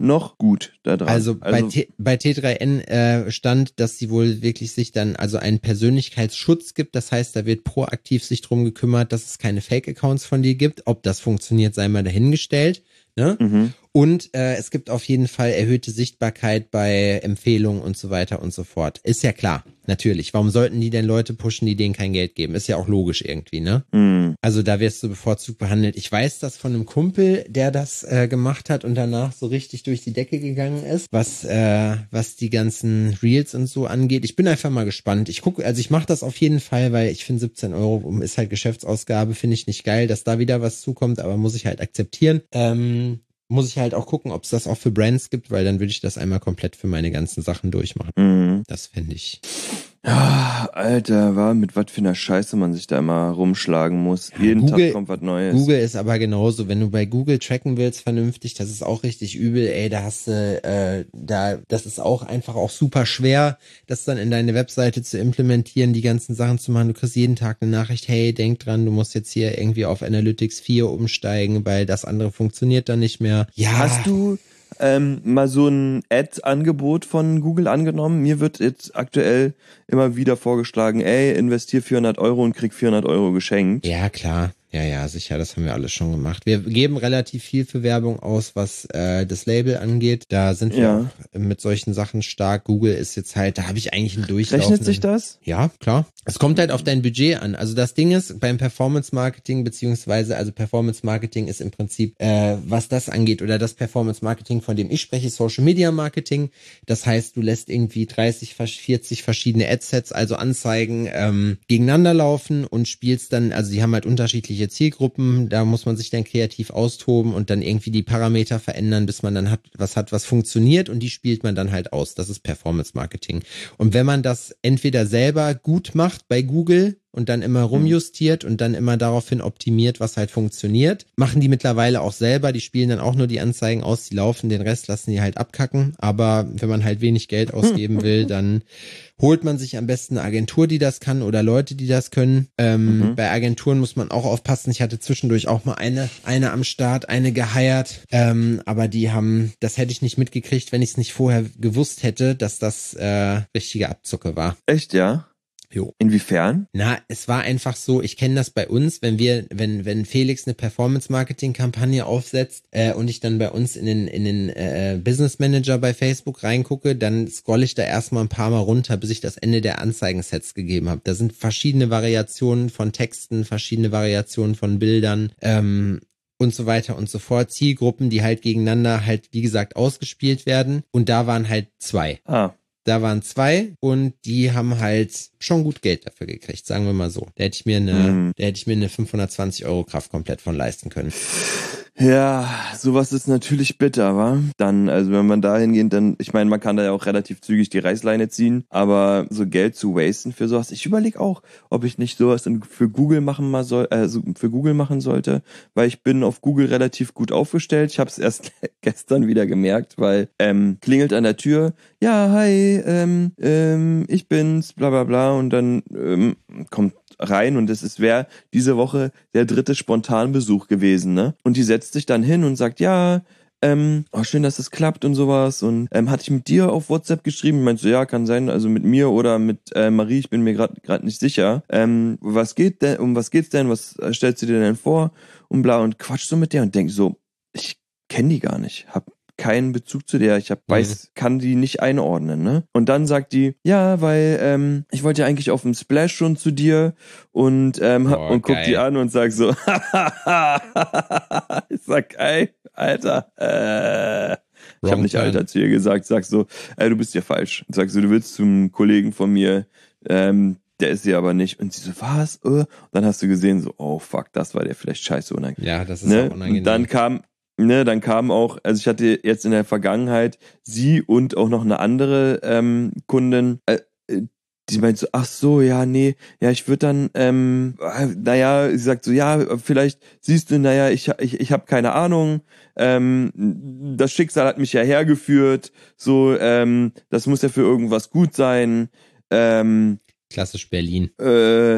noch gut da dran. Also, also bei, T, bei T drei N äh, stand, dass sie wohl wirklich sich dann also einen Persönlichkeitsschutz gibt. Das heißt, da wird proaktiv sich drum gekümmert, dass es keine Fake-Accounts von dir gibt. Ob das funktioniert, sei mal dahingestellt. Ne? Mhm. Und äh, es gibt auf jeden Fall erhöhte Sichtbarkeit bei Empfehlungen und so weiter und so fort. Ist ja klar, natürlich. Warum sollten die denn Leute pushen, die denen kein Geld geben? Ist ja auch logisch irgendwie, ne? Mhm. Also da wirst du bevorzugt behandelt. Ich weiß das von einem Kumpel, der das äh, gemacht hat und danach so richtig durch die Decke gegangen ist, was äh, was die ganzen Reels und so angeht. Ich bin einfach mal gespannt. Ich gucke, also ich mache das auf jeden Fall, weil ich finde siebzehn Euro ist halt Geschäftsausgabe, finde ich nicht geil, dass da wieder was zukommt, aber muss ich halt akzeptieren. Ähm, muss ich halt auch gucken, ob es das auch für Brands gibt, weil dann würde ich das einmal komplett für meine ganzen Sachen durchmachen. Mhm. Das fände ich. Ja, Alter, war mit was für einer Scheiße man sich da immer rumschlagen muss. Ja, jeden Google, Tag kommt was Neues. Google ist aber genauso, wenn du bei Google tracken willst vernünftig, das ist auch richtig übel, ey, da hast du, äh, da, das ist auch einfach auch super schwer, das dann in deine Webseite zu implementieren, die ganzen Sachen zu machen. Du kriegst jeden Tag eine Nachricht, hey, denk dran, du musst jetzt hier irgendwie auf Analytics vier umsteigen, weil das andere funktioniert dann nicht mehr. Ja. Hast du Ähm, mal so ein Ad-Angebot von Google angenommen? Mir wird jetzt aktuell immer wieder vorgeschlagen, ey, investier vierhundert Euro und krieg vierhundert Euro geschenkt. Ja, klar. Ja, ja, sicher, das haben wir alles schon gemacht. Wir geben relativ viel für Werbung aus, was äh, das Label angeht. Da sind wir ja auch mit solchen Sachen stark. Google ist jetzt halt, da habe ich eigentlich einen Durchlauf. Rechnet sich das? Ja, klar. Es kommt halt auf dein Budget an. Also das Ding ist, beim Performance-Marketing, beziehungsweise, also Performance-Marketing ist im Prinzip, äh, was das angeht, oder das Performance-Marketing, von dem ich spreche, Social-Media-Marketing. Das heißt, du lässt irgendwie dreißig, vierzig verschiedene Adsets, also Anzeigen, ähm, gegeneinander laufen und spielst dann, also die haben halt unterschiedliche Zielgruppen, da muss man sich dann kreativ austoben und dann irgendwie die Parameter verändern, bis man dann hat, was hat, was funktioniert, und die spielt man dann halt aus. Das ist Performance Marketing. Und wenn man das entweder selber gut macht bei Google und dann immer rumjustiert und dann immer daraufhin optimiert, was halt funktioniert, machen die mittlerweile auch selber, die spielen dann auch nur die Anzeigen aus, die laufen, den Rest lassen die halt abkacken, aber wenn man halt wenig Geld ausgeben will, dann holt man sich am besten eine Agentur, die das kann, oder Leute, die das können. Ähm, mhm. Bei Agenturen muss man auch aufpassen. Ich hatte zwischendurch auch mal eine, eine am Start, eine geheiert, ähm, aber die haben, das hätte ich nicht mitgekriegt, wenn ich es nicht vorher gewusst hätte, dass das äh, richtige Abzocke war. Echt, ja? Jo. Inwiefern? Na, es war einfach so, ich kenne das bei uns, wenn wir, wenn, wenn Felix eine Performance-Marketing-Kampagne aufsetzt äh, und ich dann bei uns in den, in den äh, Business Manager bei Facebook reingucke, dann scrolle ich da erstmal ein paar Mal runter, bis ich das Ende der Anzeigensets gegeben habe. Da sind verschiedene Variationen von Texten, verschiedene Variationen von Bildern, ähm, und so weiter und so fort. Zielgruppen, die halt gegeneinander halt, wie gesagt, ausgespielt werden. Und da waren halt zwei. Ah. Da waren zwei und die haben halt schon gut Geld dafür gekriegt, sagen wir mal so. Da hätte ich mir eine, mm. da hätte ich mir eine fünfhundertzwanzig Euro Kraft komplett von leisten können. Ja, sowas ist natürlich bitter, wa? Dann, also wenn man da hingeht, dann, ich meine, man kann da ja auch relativ zügig die Reißleine ziehen, aber so Geld zu wasten für sowas, ich überlege auch, ob ich nicht sowas für Google machen mal soll, äh, für Google machen sollte, weil ich bin auf Google relativ gut aufgestellt. Ich habe es erst gestern wieder gemerkt, weil ähm, klingelt an der Tür, ja, hi, ähm, ähm, ich bin's, bla bla bla, und dann ähm, kommt rein und es wäre diese Woche der dritte Spontanbesuch gewesen, ne? Und die setzt sich dann hin und sagt, ja, ähm, oh, schön, dass es klappt und sowas, und ähm, hatte ich mit dir auf WhatsApp geschrieben? Ich meinte so, ja, kann sein, also mit mir oder mit äh, Marie, ich bin mir gerade gerade nicht sicher. Ähm, was geht denn, um was geht's denn, was stellst du dir denn vor? Und bla, und quatsch so mit der und denk so, ich kenne die gar nicht, hab keinen Bezug zu der, ich hab, weiß, mhm. kann die nicht einordnen, ne? Und dann sagt die, ja, weil ähm, ich wollte ja eigentlich auf dem Splash schon zu dir, und ähm, oh, und guckt die an und sagt so, ich sag, ey, Alter, äh, ich habe nicht Alter zu ihr gesagt, sag so, ey, du bist ja falsch. Sag so, du willst zum Kollegen von mir, ähm, der ist sie aber nicht. Und sie so, was? Und dann hast du gesehen, so, oh fuck, das war der vielleicht scheiße unangenehm. Ja, das ist ne? auch unangenehm. Und dann kam Ne, dann kam auch, also ich hatte jetzt in der Vergangenheit sie und auch noch eine andere ähm, Kundin, äh, die meint so, ach so, ja, nee, ja, ich würde dann, ähm, naja, sie sagt so, ja, vielleicht siehst du, naja, ich, ich, ich habe keine Ahnung, ähm, das Schicksal hat mich ja hergeführt, so, ähm, das muss ja für irgendwas gut sein. Ähm, Klassisch Berlin. Äh,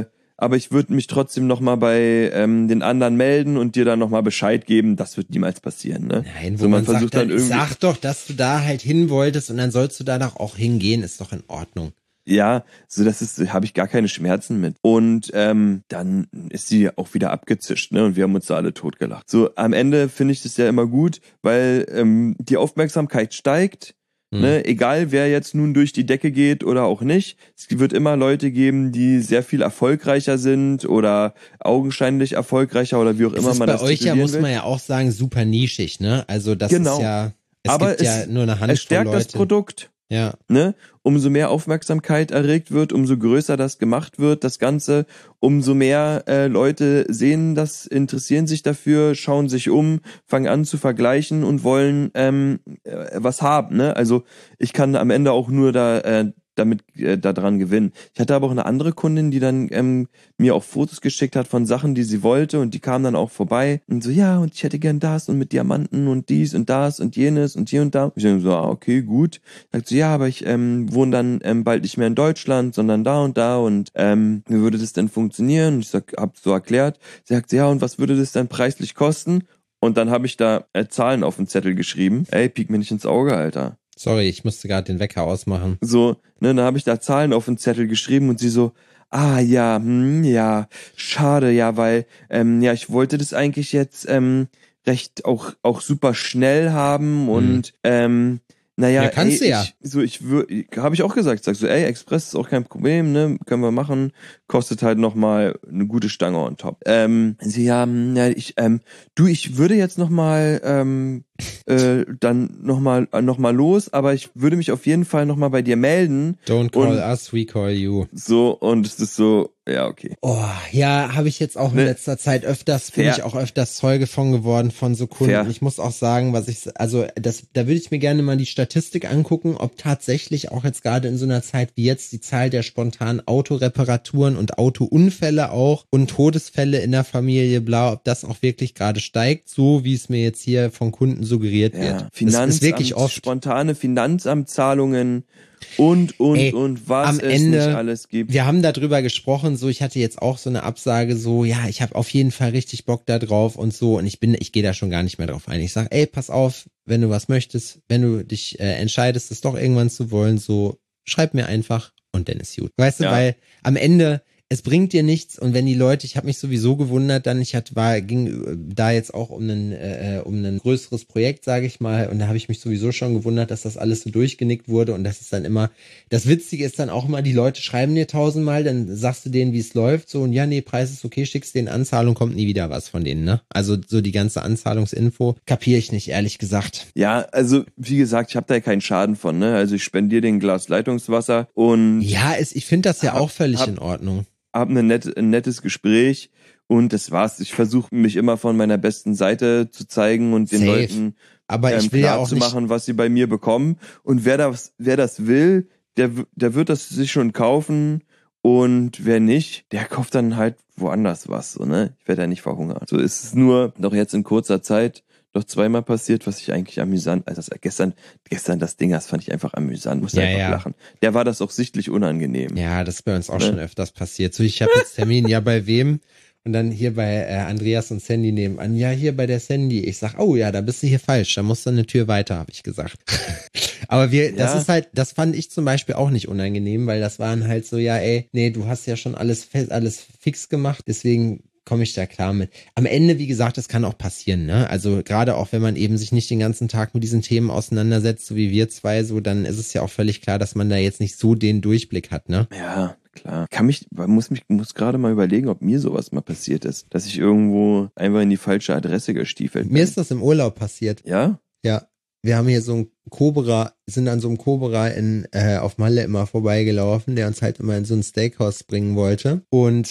aber ich würde mich trotzdem nochmal bei ähm, den anderen melden und dir dann nochmal Bescheid geben. Das wird niemals passieren, ne? Nein, wo so, man, man versucht sagt, dann, dann irgendwie. Sag doch, dass du da halt hin wolltest und dann sollst du danach auch hingehen, ist doch in Ordnung. Ja, so das ist, habe ich gar keine Schmerzen mit. Und ähm, dann ist sie auch wieder abgezischt, ne? Und wir haben uns da alle totgelacht. So, am Ende finde ich das ja immer gut, weil ähm, die Aufmerksamkeit steigt. Mhm. Ne? Egal, wer jetzt nun durch die Decke geht oder auch nicht. Es wird immer Leute geben, die sehr viel erfolgreicher sind oder augenscheinlich erfolgreicher oder wie auch es immer ist man bei das euch ja, muss will. man ja auch sagen, super nischig, ne? Also das genau. ist ja, es Aber gibt es, ja nur eine Handvoll es stärkt Leute. das Produkt. Ja. Ne? Umso mehr Aufmerksamkeit erregt wird, umso größer das gemacht wird, das Ganze, umso mehr äh, Leute sehen das, interessieren sich dafür, schauen sich um, fangen an zu vergleichen und wollen ähm, äh, was haben. Ne? Also ich kann am Ende auch nur da äh, damit äh, daran gewinnen. Ich hatte aber auch eine andere Kundin, die dann ähm, mir auch Fotos geschickt hat von Sachen, die sie wollte und die kam dann auch vorbei und so, ja, und ich hätte gern das und mit Diamanten und dies und das und jenes und hier und da. Ich denke so, ah, okay, gut. Sagt so, ja, aber ich ähm, wohne dann ähm, bald nicht mehr in Deutschland, sondern da und da und ähm, wie würde das denn funktionieren? Und ich sag, hab so erklärt. Sie sagt, ja, und was würde das dann preislich kosten? Und dann habe ich da äh, Zahlen auf den Zettel geschrieben. Ey, piek mir nicht ins Auge, Alter. Sorry, ich musste gerade den Wecker ausmachen. So, ne, dann habe ich da Zahlen auf den Zettel geschrieben und sie so, ah ja, hm, ja, schade, ja, weil, ähm, ja, ich wollte das eigentlich jetzt ähm, recht auch auch super schnell haben und mhm. ähm, naja, ja, kannst ey, du ja. ich, so ich würde, habe ich auch gesagt, sag so, ey, Express ist auch kein Problem, ne, können wir machen, kostet halt nochmal eine gute Stange on top. Ähm, sie ja, ja, ich, ähm, du, ich würde jetzt nochmal, ähm, äh, dann nochmal, noch mal los, aber ich würde mich auf jeden Fall nochmal bei dir melden. Don't call und us, we call you. So, und es ist so, ja, okay. Oh, ja, habe ich jetzt auch in ne? letzter Zeit öfters, bin Fair. ich auch öfters Zeuge von geworden von so Kunden. Fair. Ich muss auch sagen, was ich, also das, da würde ich mir gerne mal die Statistik angucken, ob tatsächlich auch jetzt gerade in so einer Zeit wie jetzt die Zahl der spontanen Autoreparaturen und Autounfälle auch und Todesfälle in der Familie, bla, ob das auch wirklich gerade steigt, so wie es mir jetzt hier von Kunden suggeriert ja. wird. Finanzamt, das ist wirklich oft. Spontane Finanzamtzahlungen und, und, Ey, und was am es Ende, nicht alles gibt. Wir haben darüber gesprochen, so ich hatte jetzt auch so eine Absage, so ja, ich habe auf jeden Fall richtig Bock da drauf und so und ich bin, ich gehe da schon gar nicht mehr drauf ein. Ich sag, ey, pass auf, wenn du was möchtest, wenn du dich äh, entscheidest, es doch irgendwann zu wollen, so schreib mir einfach und dann ist gut. Weißt du, Ja. weil am Ende es bringt dir nichts und wenn die Leute, ich habe mich sowieso gewundert, dann ich hatte war ging da jetzt auch um ein äh, um ein größeres Projekt, sage ich mal, und da habe ich mich sowieso schon gewundert, dass das alles so durchgenickt wurde und das ist dann immer, das Witzige ist dann auch immer, die Leute schreiben dir tausendmal, dann sagst du denen, wie es läuft, so und ja, nee, Preis ist okay, schickst denen Anzahlung, kommt nie wieder was von denen, ne? Also so die ganze Anzahlungsinfo kapiere ich nicht, ehrlich gesagt. Ja, also wie gesagt, ich habe da keinen Schaden von, ne? Also ich spendiere den Glas Leitungswasser und Ja, es, ich finde das ja hab, auch völlig hab, in Ordnung. Hab eine nette, ein nettes Gespräch und das war's. Ich versuche mich immer von meiner besten Seite zu zeigen und den Safe. Leuten Aber ich ähm, will klar ja auch zu nicht machen, was sie bei mir bekommen. Und wer das, wer das will, der, der wird das sich schon kaufen. Und wer nicht, der kauft dann halt woanders was. So, ne? Ich werde ja nicht verhungern. So ist es nur doch jetzt in kurzer Zeit doch zweimal passiert, was ich eigentlich amüsant, also das, gestern, gestern das Ding, das fand ich einfach amüsant, musste Ja, einfach ja. lachen. Der war das auch sichtlich unangenehm. Ja, das ist bei uns auch Ne? schon öfters passiert. So, ich habe jetzt Termin, ja, bei wem? Und dann hier bei äh, Andreas und Sandy nebenan. Ja, hier bei der Sandy. Ich sag, oh ja, da bist du hier falsch. Da musst du eine Tür weiter, habe ich gesagt. Aber wir, das Ja. ist halt, das fand ich zum Beispiel auch nicht unangenehm, weil das waren halt so, ja, ey, nee, du hast ja schon alles fest, alles fix gemacht, deswegen komme ich da klar mit. Am Ende, wie gesagt, das kann auch passieren, ne? Also gerade auch, wenn man eben sich nicht den ganzen Tag mit diesen Themen auseinandersetzt, so wie wir zwei, so, dann ist es ja auch völlig klar, dass man da jetzt nicht so den Durchblick hat, ne? Ja, klar. Kann mich, muss mich, muss gerade mal überlegen, ob mir sowas mal passiert ist, dass ich irgendwo einfach in die falsche Adresse gestiefelt bin. Mir ist das im Urlaub passiert. Ja? Ja. Wir haben hier so ein Cobra, sind an so einem Cobra in, äh, auf Malle immer vorbeigelaufen, der uns halt immer in so ein Steakhouse bringen wollte. Und,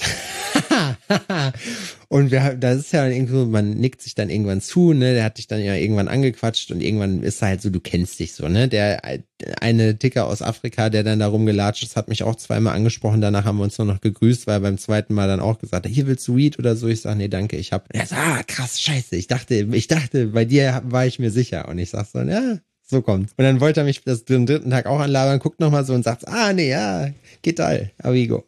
und wir, das ist ja irgendwo, man nickt sich dann irgendwann zu, ne, der hat dich dann ja irgendwann angequatscht und irgendwann ist er halt so, du kennst dich so, ne, der eine Ticker aus Afrika, der dann da rumgelatscht ist, hat mich auch zweimal angesprochen, danach haben wir uns nur noch gegrüßt, weil er beim zweiten Mal dann auch gesagt hat, hier willst du Weed oder so, ich sag, nee, danke, ich hab, er sagt, ah, krass, scheiße, ich dachte, ich dachte, bei dir war ich mir sicher und ich sag so, ja, So kommt's. Und dann wollte er mich das den dritten Tag auch anlabern, guckt nochmal so und sagt, ah, nee, ja, geht all, amigo.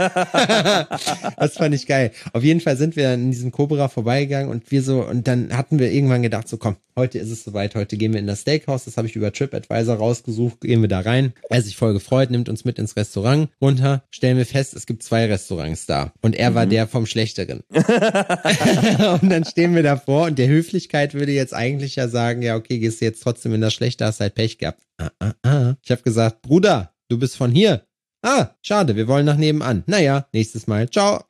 Das fand ich geil. Auf jeden Fall sind wir in diesem Cobra vorbeigegangen und wir so, und dann hatten wir irgendwann gedacht, so komm, heute ist es soweit, heute gehen wir in das Steakhouse, das habe ich über TripAdvisor rausgesucht, gehen wir da rein. Er hat sich voll gefreut, nimmt uns mit ins Restaurant runter, stellen wir fest, es gibt zwei Restaurants da. Und er mhm. war der vom Schlechteren. Und dann stehen wir davor und der Höflichkeit würde jetzt eigentlich ja sagen, ja okay, gehst du jetzt trotzdem in das Schlechte, hast halt Pech gehabt. Ah, ah, ah. Ich habe gesagt, Bruder, du bist von hier. Ah, schade, wir wollen nach nebenan. Naja, nächstes Mal. Ciao.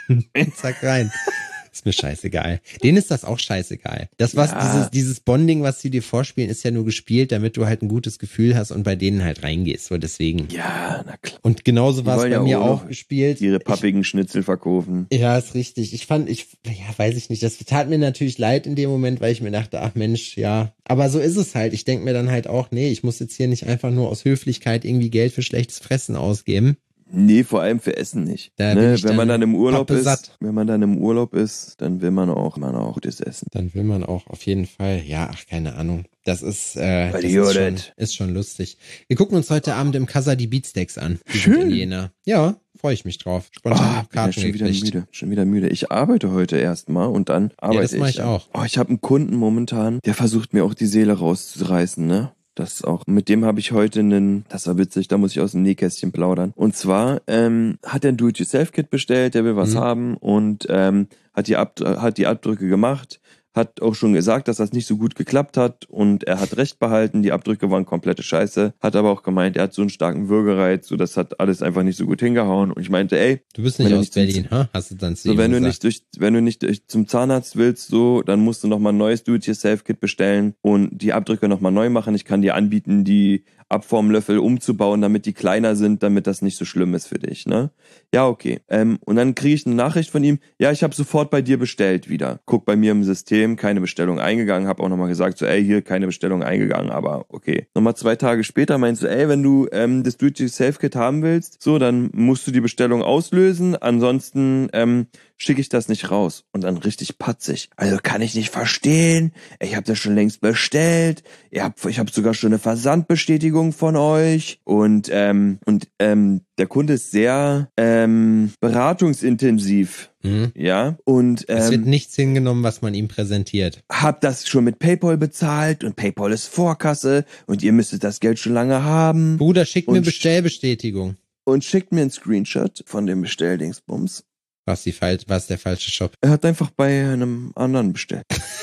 Zack, rein. Ist mir scheißegal. Denen ist das auch scheißegal. Das, was, ja. dieses, dieses Bonding, was sie dir vorspielen, ist ja nur gespielt, damit du halt ein gutes Gefühl hast und bei denen halt reingehst. So deswegen. Ja, na klar. Und genauso war es bei ja mir auch gespielt. Ihre pappigen ich, Schnitzel verkaufen. Ja, ist richtig. Ich fand, ich, ja, weiß ich nicht. Das tat mir natürlich leid in dem Moment, weil ich mir dachte, ach Mensch, ja. Aber so ist es halt. Ich denke mir dann halt auch, nee, ich muss jetzt hier nicht einfach nur aus Höflichkeit irgendwie Geld für schlechtes Fressen ausgeben. Nee, vor allem für Essen nicht. Da ne? Wenn man dann im Urlaub ist, satt. wenn man dann im Urlaub ist, dann will man auch, man auch gutes Essen. Dann will man auch auf jeden Fall, ja, ach, keine Ahnung. Das ist, äh, das ist schon, ist schon lustig. Wir gucken uns heute Abend im Casa die Beatsteaks an. Die Schön. In Jena. Ja, freue ich mich drauf. Spontan oh, Karten bin ja schon wieder müde. Schon wieder müde. Ich arbeite heute erstmal und dann arbeite ja, das ich. mache ich auch. Oh, ich habe einen Kunden momentan, der versucht mir auch die Seele rauszureißen, ne? Das auch. Mit dem habe ich heute einen, das war witzig, da muss ich aus dem Nähkästchen plaudern. Und zwar ähm, hat er ein Do-it-yourself-Kit bestellt, der will was mhm. haben und ähm, hat die Ab- hat die Abdrücke gemacht, hat auch schon gesagt, dass das nicht so gut geklappt hat und er hat recht behalten, die Abdrücke waren komplette Scheiße, hat aber auch gemeint, er hat so einen starken Würgereiz, so das hat alles einfach nicht so gut hingehauen und ich meinte, ey, du bist nicht aus nicht Berlin, zum, ha? Hast du dann zu so, wenn gesagt. du nicht durch, wenn du nicht durch, zum Zahnarzt willst, so, dann musst du nochmal ein neues Do-it-yourself-Kit bestellen und die Abdrücke nochmal neu machen. Ich kann dir anbieten, die Abformlöffel umzubauen, damit die kleiner sind, damit das nicht so schlimm ist für dich, ne? Ja, okay. Ähm, und dann kriege ich eine Nachricht von ihm, ja, ich habe sofort bei dir bestellt wieder. Guck bei mir im System, keine Bestellung eingegangen, habe auch nochmal gesagt, so, ey, hier, keine Bestellung eingegangen, aber okay. Nochmal zwei Tage später meinst du, ey, wenn du ähm, das Do-it-yourself-Kit haben willst, so, dann musst du die Bestellung auslösen, ansonsten ähm, schicke ich das nicht raus. Und dann richtig patzig. Also kann ich nicht verstehen, ich habe das schon längst bestellt, ich habe ich hab sogar schon eine Versandbestätigung von euch und ähm, und ähm, der Kunde ist sehr ähm, beratungsintensiv, mhm. ja, und ähm, es wird nichts hingenommen, was man ihm präsentiert. Hab das schon mit PayPal bezahlt und PayPal ist Vorkasse und ihr müsstet das Geld schon lange haben. Bruder, schick mir Bestellbestätigung. Und schickt mir einen Screenshot von dem Bestelldingsbums. Was die Fal- was der falsche Shop? Er hat einfach bei einem anderen bestellt.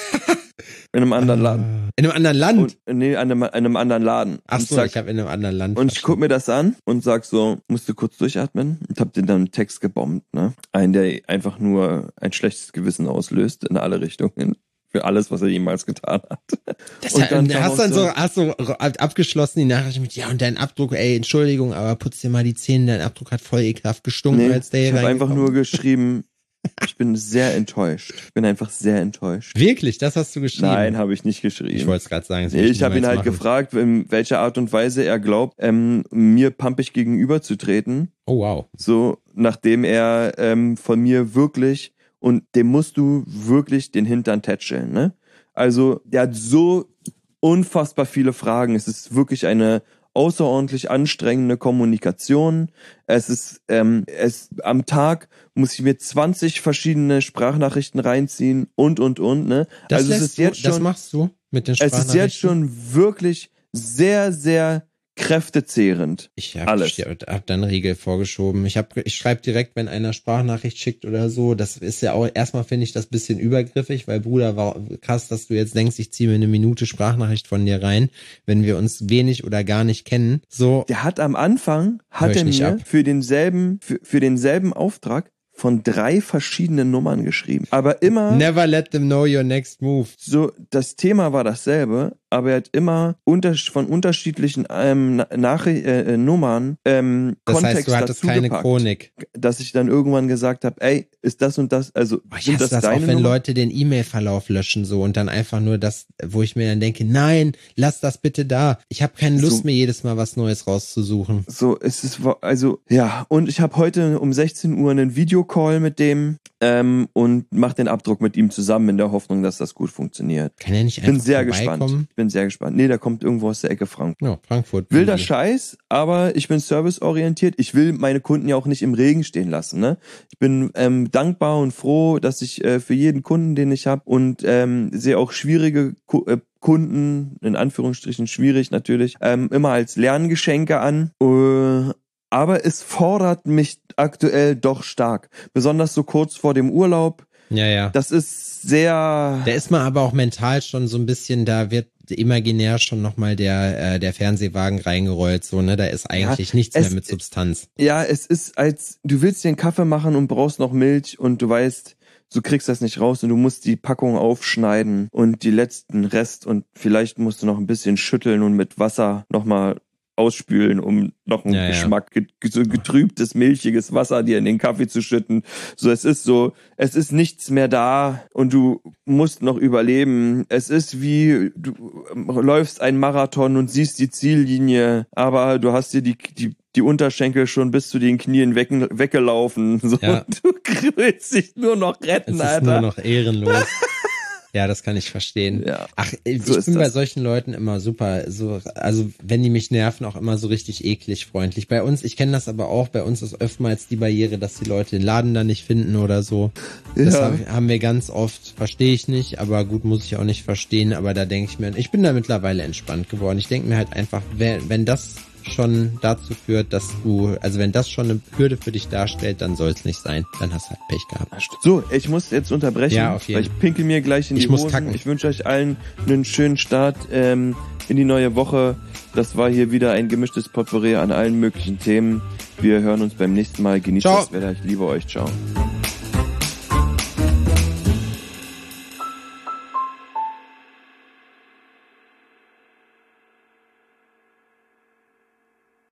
In einem anderen Laden. In einem anderen Land? Und, nee, in einem, in einem anderen Laden. Ach so, sag, ich habe in einem anderen Land. Und ich guck mir das an und sag so, musst du kurz durchatmen? Und hab den dann einen Text gebombt, ne? Einen, der einfach nur ein schlechtes Gewissen auslöst in alle Richtungen. Für alles, was er jemals getan hat. Das und dann hast dann so, hast so abgeschlossen die Nachricht mit, ja, und dein Abdruck, ey, Entschuldigung, aber putz dir mal die Zähne, dein Abdruck hat voll ekelhaft gestunken, nee, als der hier ich hab einfach nur geschrieben, ich bin sehr enttäuscht. Ich bin einfach sehr enttäuscht. Wirklich? Das hast du geschrieben? Nein, habe ich nicht geschrieben. Ich wollte es gerade sagen. Nee, ich habe ihn halt machen. gefragt, in welcher Art und Weise er glaubt, ähm, mir pampig gegenüberzutreten. Oh, wow. So, nachdem er ähm, von mir wirklich, und dem musst du wirklich den Hintern tätscheln, ne? Also, der hat so unfassbar viele Fragen. Es ist wirklich eine außerordentlich anstrengende Kommunikation. Es ist, ähm, es am Tag muss ich mir zwanzig verschiedene Sprachnachrichten reinziehen und und und, ne? Das also es ist jetzt du, schon, das machst du mit den Sprachnachrichten? Es ist jetzt schon wirklich sehr, sehr kräftezehrend. Ich habe hab dann Riegel vorgeschoben. Ich hab, ich schreibe direkt, wenn einer Sprachnachricht schickt oder so. Das ist ja auch, erstmal finde ich das bisschen übergriffig, weil Bruder, war krass, dass du jetzt denkst, ich ziehe mir eine Minute Sprachnachricht von dir rein, wenn wir uns wenig oder gar nicht kennen. So. Der hat am Anfang, hat er mir ab. für denselben, für, für denselben Auftrag von drei verschiedenen Nummern geschrieben. Aber immer... Never let them know your next move. So, das Thema war dasselbe, aber er hat immer unter, von unterschiedlichen ähm, Nachricht, äh, Nummern ähm, das Kontext heißt, du hattest dazu keine gepackt, Chronik. Dass ich dann irgendwann gesagt habe, ey, ist das und das, also oh, ich sind hasse das, das deine auch, wenn Nummer? Leute den E-Mail-Verlauf löschen so und dann einfach nur das, wo ich mir dann denke, nein, lass das bitte da. Ich habe keine Lust so, mehr, jedes Mal was Neues rauszusuchen. So, es ist, also, ja, und ich habe heute um sechzehn Uhr einen Video Videocall mit dem ähm, und mache den Abdruck mit ihm zusammen in der Hoffnung, dass das gut funktioniert. Kann er nicht Ich bin einfach sehr gespannt. vorbeikommen? Ich bin sehr gespannt. Nee, der kommt irgendwo aus der Ecke Frankfurt. Ja, Frankfurt. Wilder Scheiß, aber ich bin serviceorientiert. Ich will meine Kunden ja auch nicht im Regen stehen lassen. Ne? Ich bin ähm, dankbar und froh, dass ich äh, für jeden Kunden, den ich habe und ähm, sehe auch schwierige Ku- äh, Kunden, in Anführungsstrichen schwierig natürlich, ähm, immer als Lerngeschenke an. Äh, aber es fordert mich aktuell doch stark. Besonders so kurz vor dem Urlaub. Ja, ja. Das ist sehr... Da ist man aber auch mental schon so ein bisschen, da wird imaginär schon nochmal der, äh, der Fernsehwagen reingerollt, so, ne, da ist eigentlich ja, nichts es, mehr mit Substanz. Ja, es ist als, du willst dir einen Kaffee machen und brauchst noch Milch und du weißt, du kriegst das nicht raus und du musst die Packung aufschneiden und die letzten Rest und vielleicht musst du noch ein bisschen schütteln und mit Wasser nochmal ausspülen, um noch einen ja, Geschmack, ja. so getrübtes, milchiges Wasser dir in den Kaffee zu schütten. So, es ist so, es ist nichts mehr da und du musst noch überleben. Es ist wie, du läufst einen Marathon und siehst die Ziellinie, aber du hast dir die, die die Unterschenkel schon bis zu den Knien weg, weggelaufen. So, ja. Du willst dich nur noch retten, es ist Alter. nur noch ehrenlos. Ja, das kann ich verstehen. Ja, Ach, ich so bin bei das. solchen Leuten immer super, so, also wenn die mich nerven, auch immer so richtig eklig freundlich. Bei uns, ich kenne das aber auch, bei uns ist oftmals die Barriere, dass die Leute den Laden da nicht finden oder so. Ja. Das hab, haben wir ganz oft, verstehe ich nicht, aber gut, muss ich auch nicht verstehen, aber da denke ich mir, ich bin da mittlerweile entspannt geworden. Ich denke mir halt einfach, wenn, wenn das schon dazu führt, dass du, also wenn das schon eine Hürde für dich darstellt, dann soll es nicht sein. Dann hast du halt Pech gehabt. So, ich muss jetzt unterbrechen, ja, auf jeden. weil ich pinkel mir gleich in die ich muss Hosen. kacken. Ich wünsche euch allen einen schönen Start ähm, in die neue Woche. Das war hier wieder ein gemischtes Potpourri an allen möglichen Themen. Wir hören uns beim nächsten Mal. Genießt Ciao. das Wetter. Ich liebe euch. Ciao.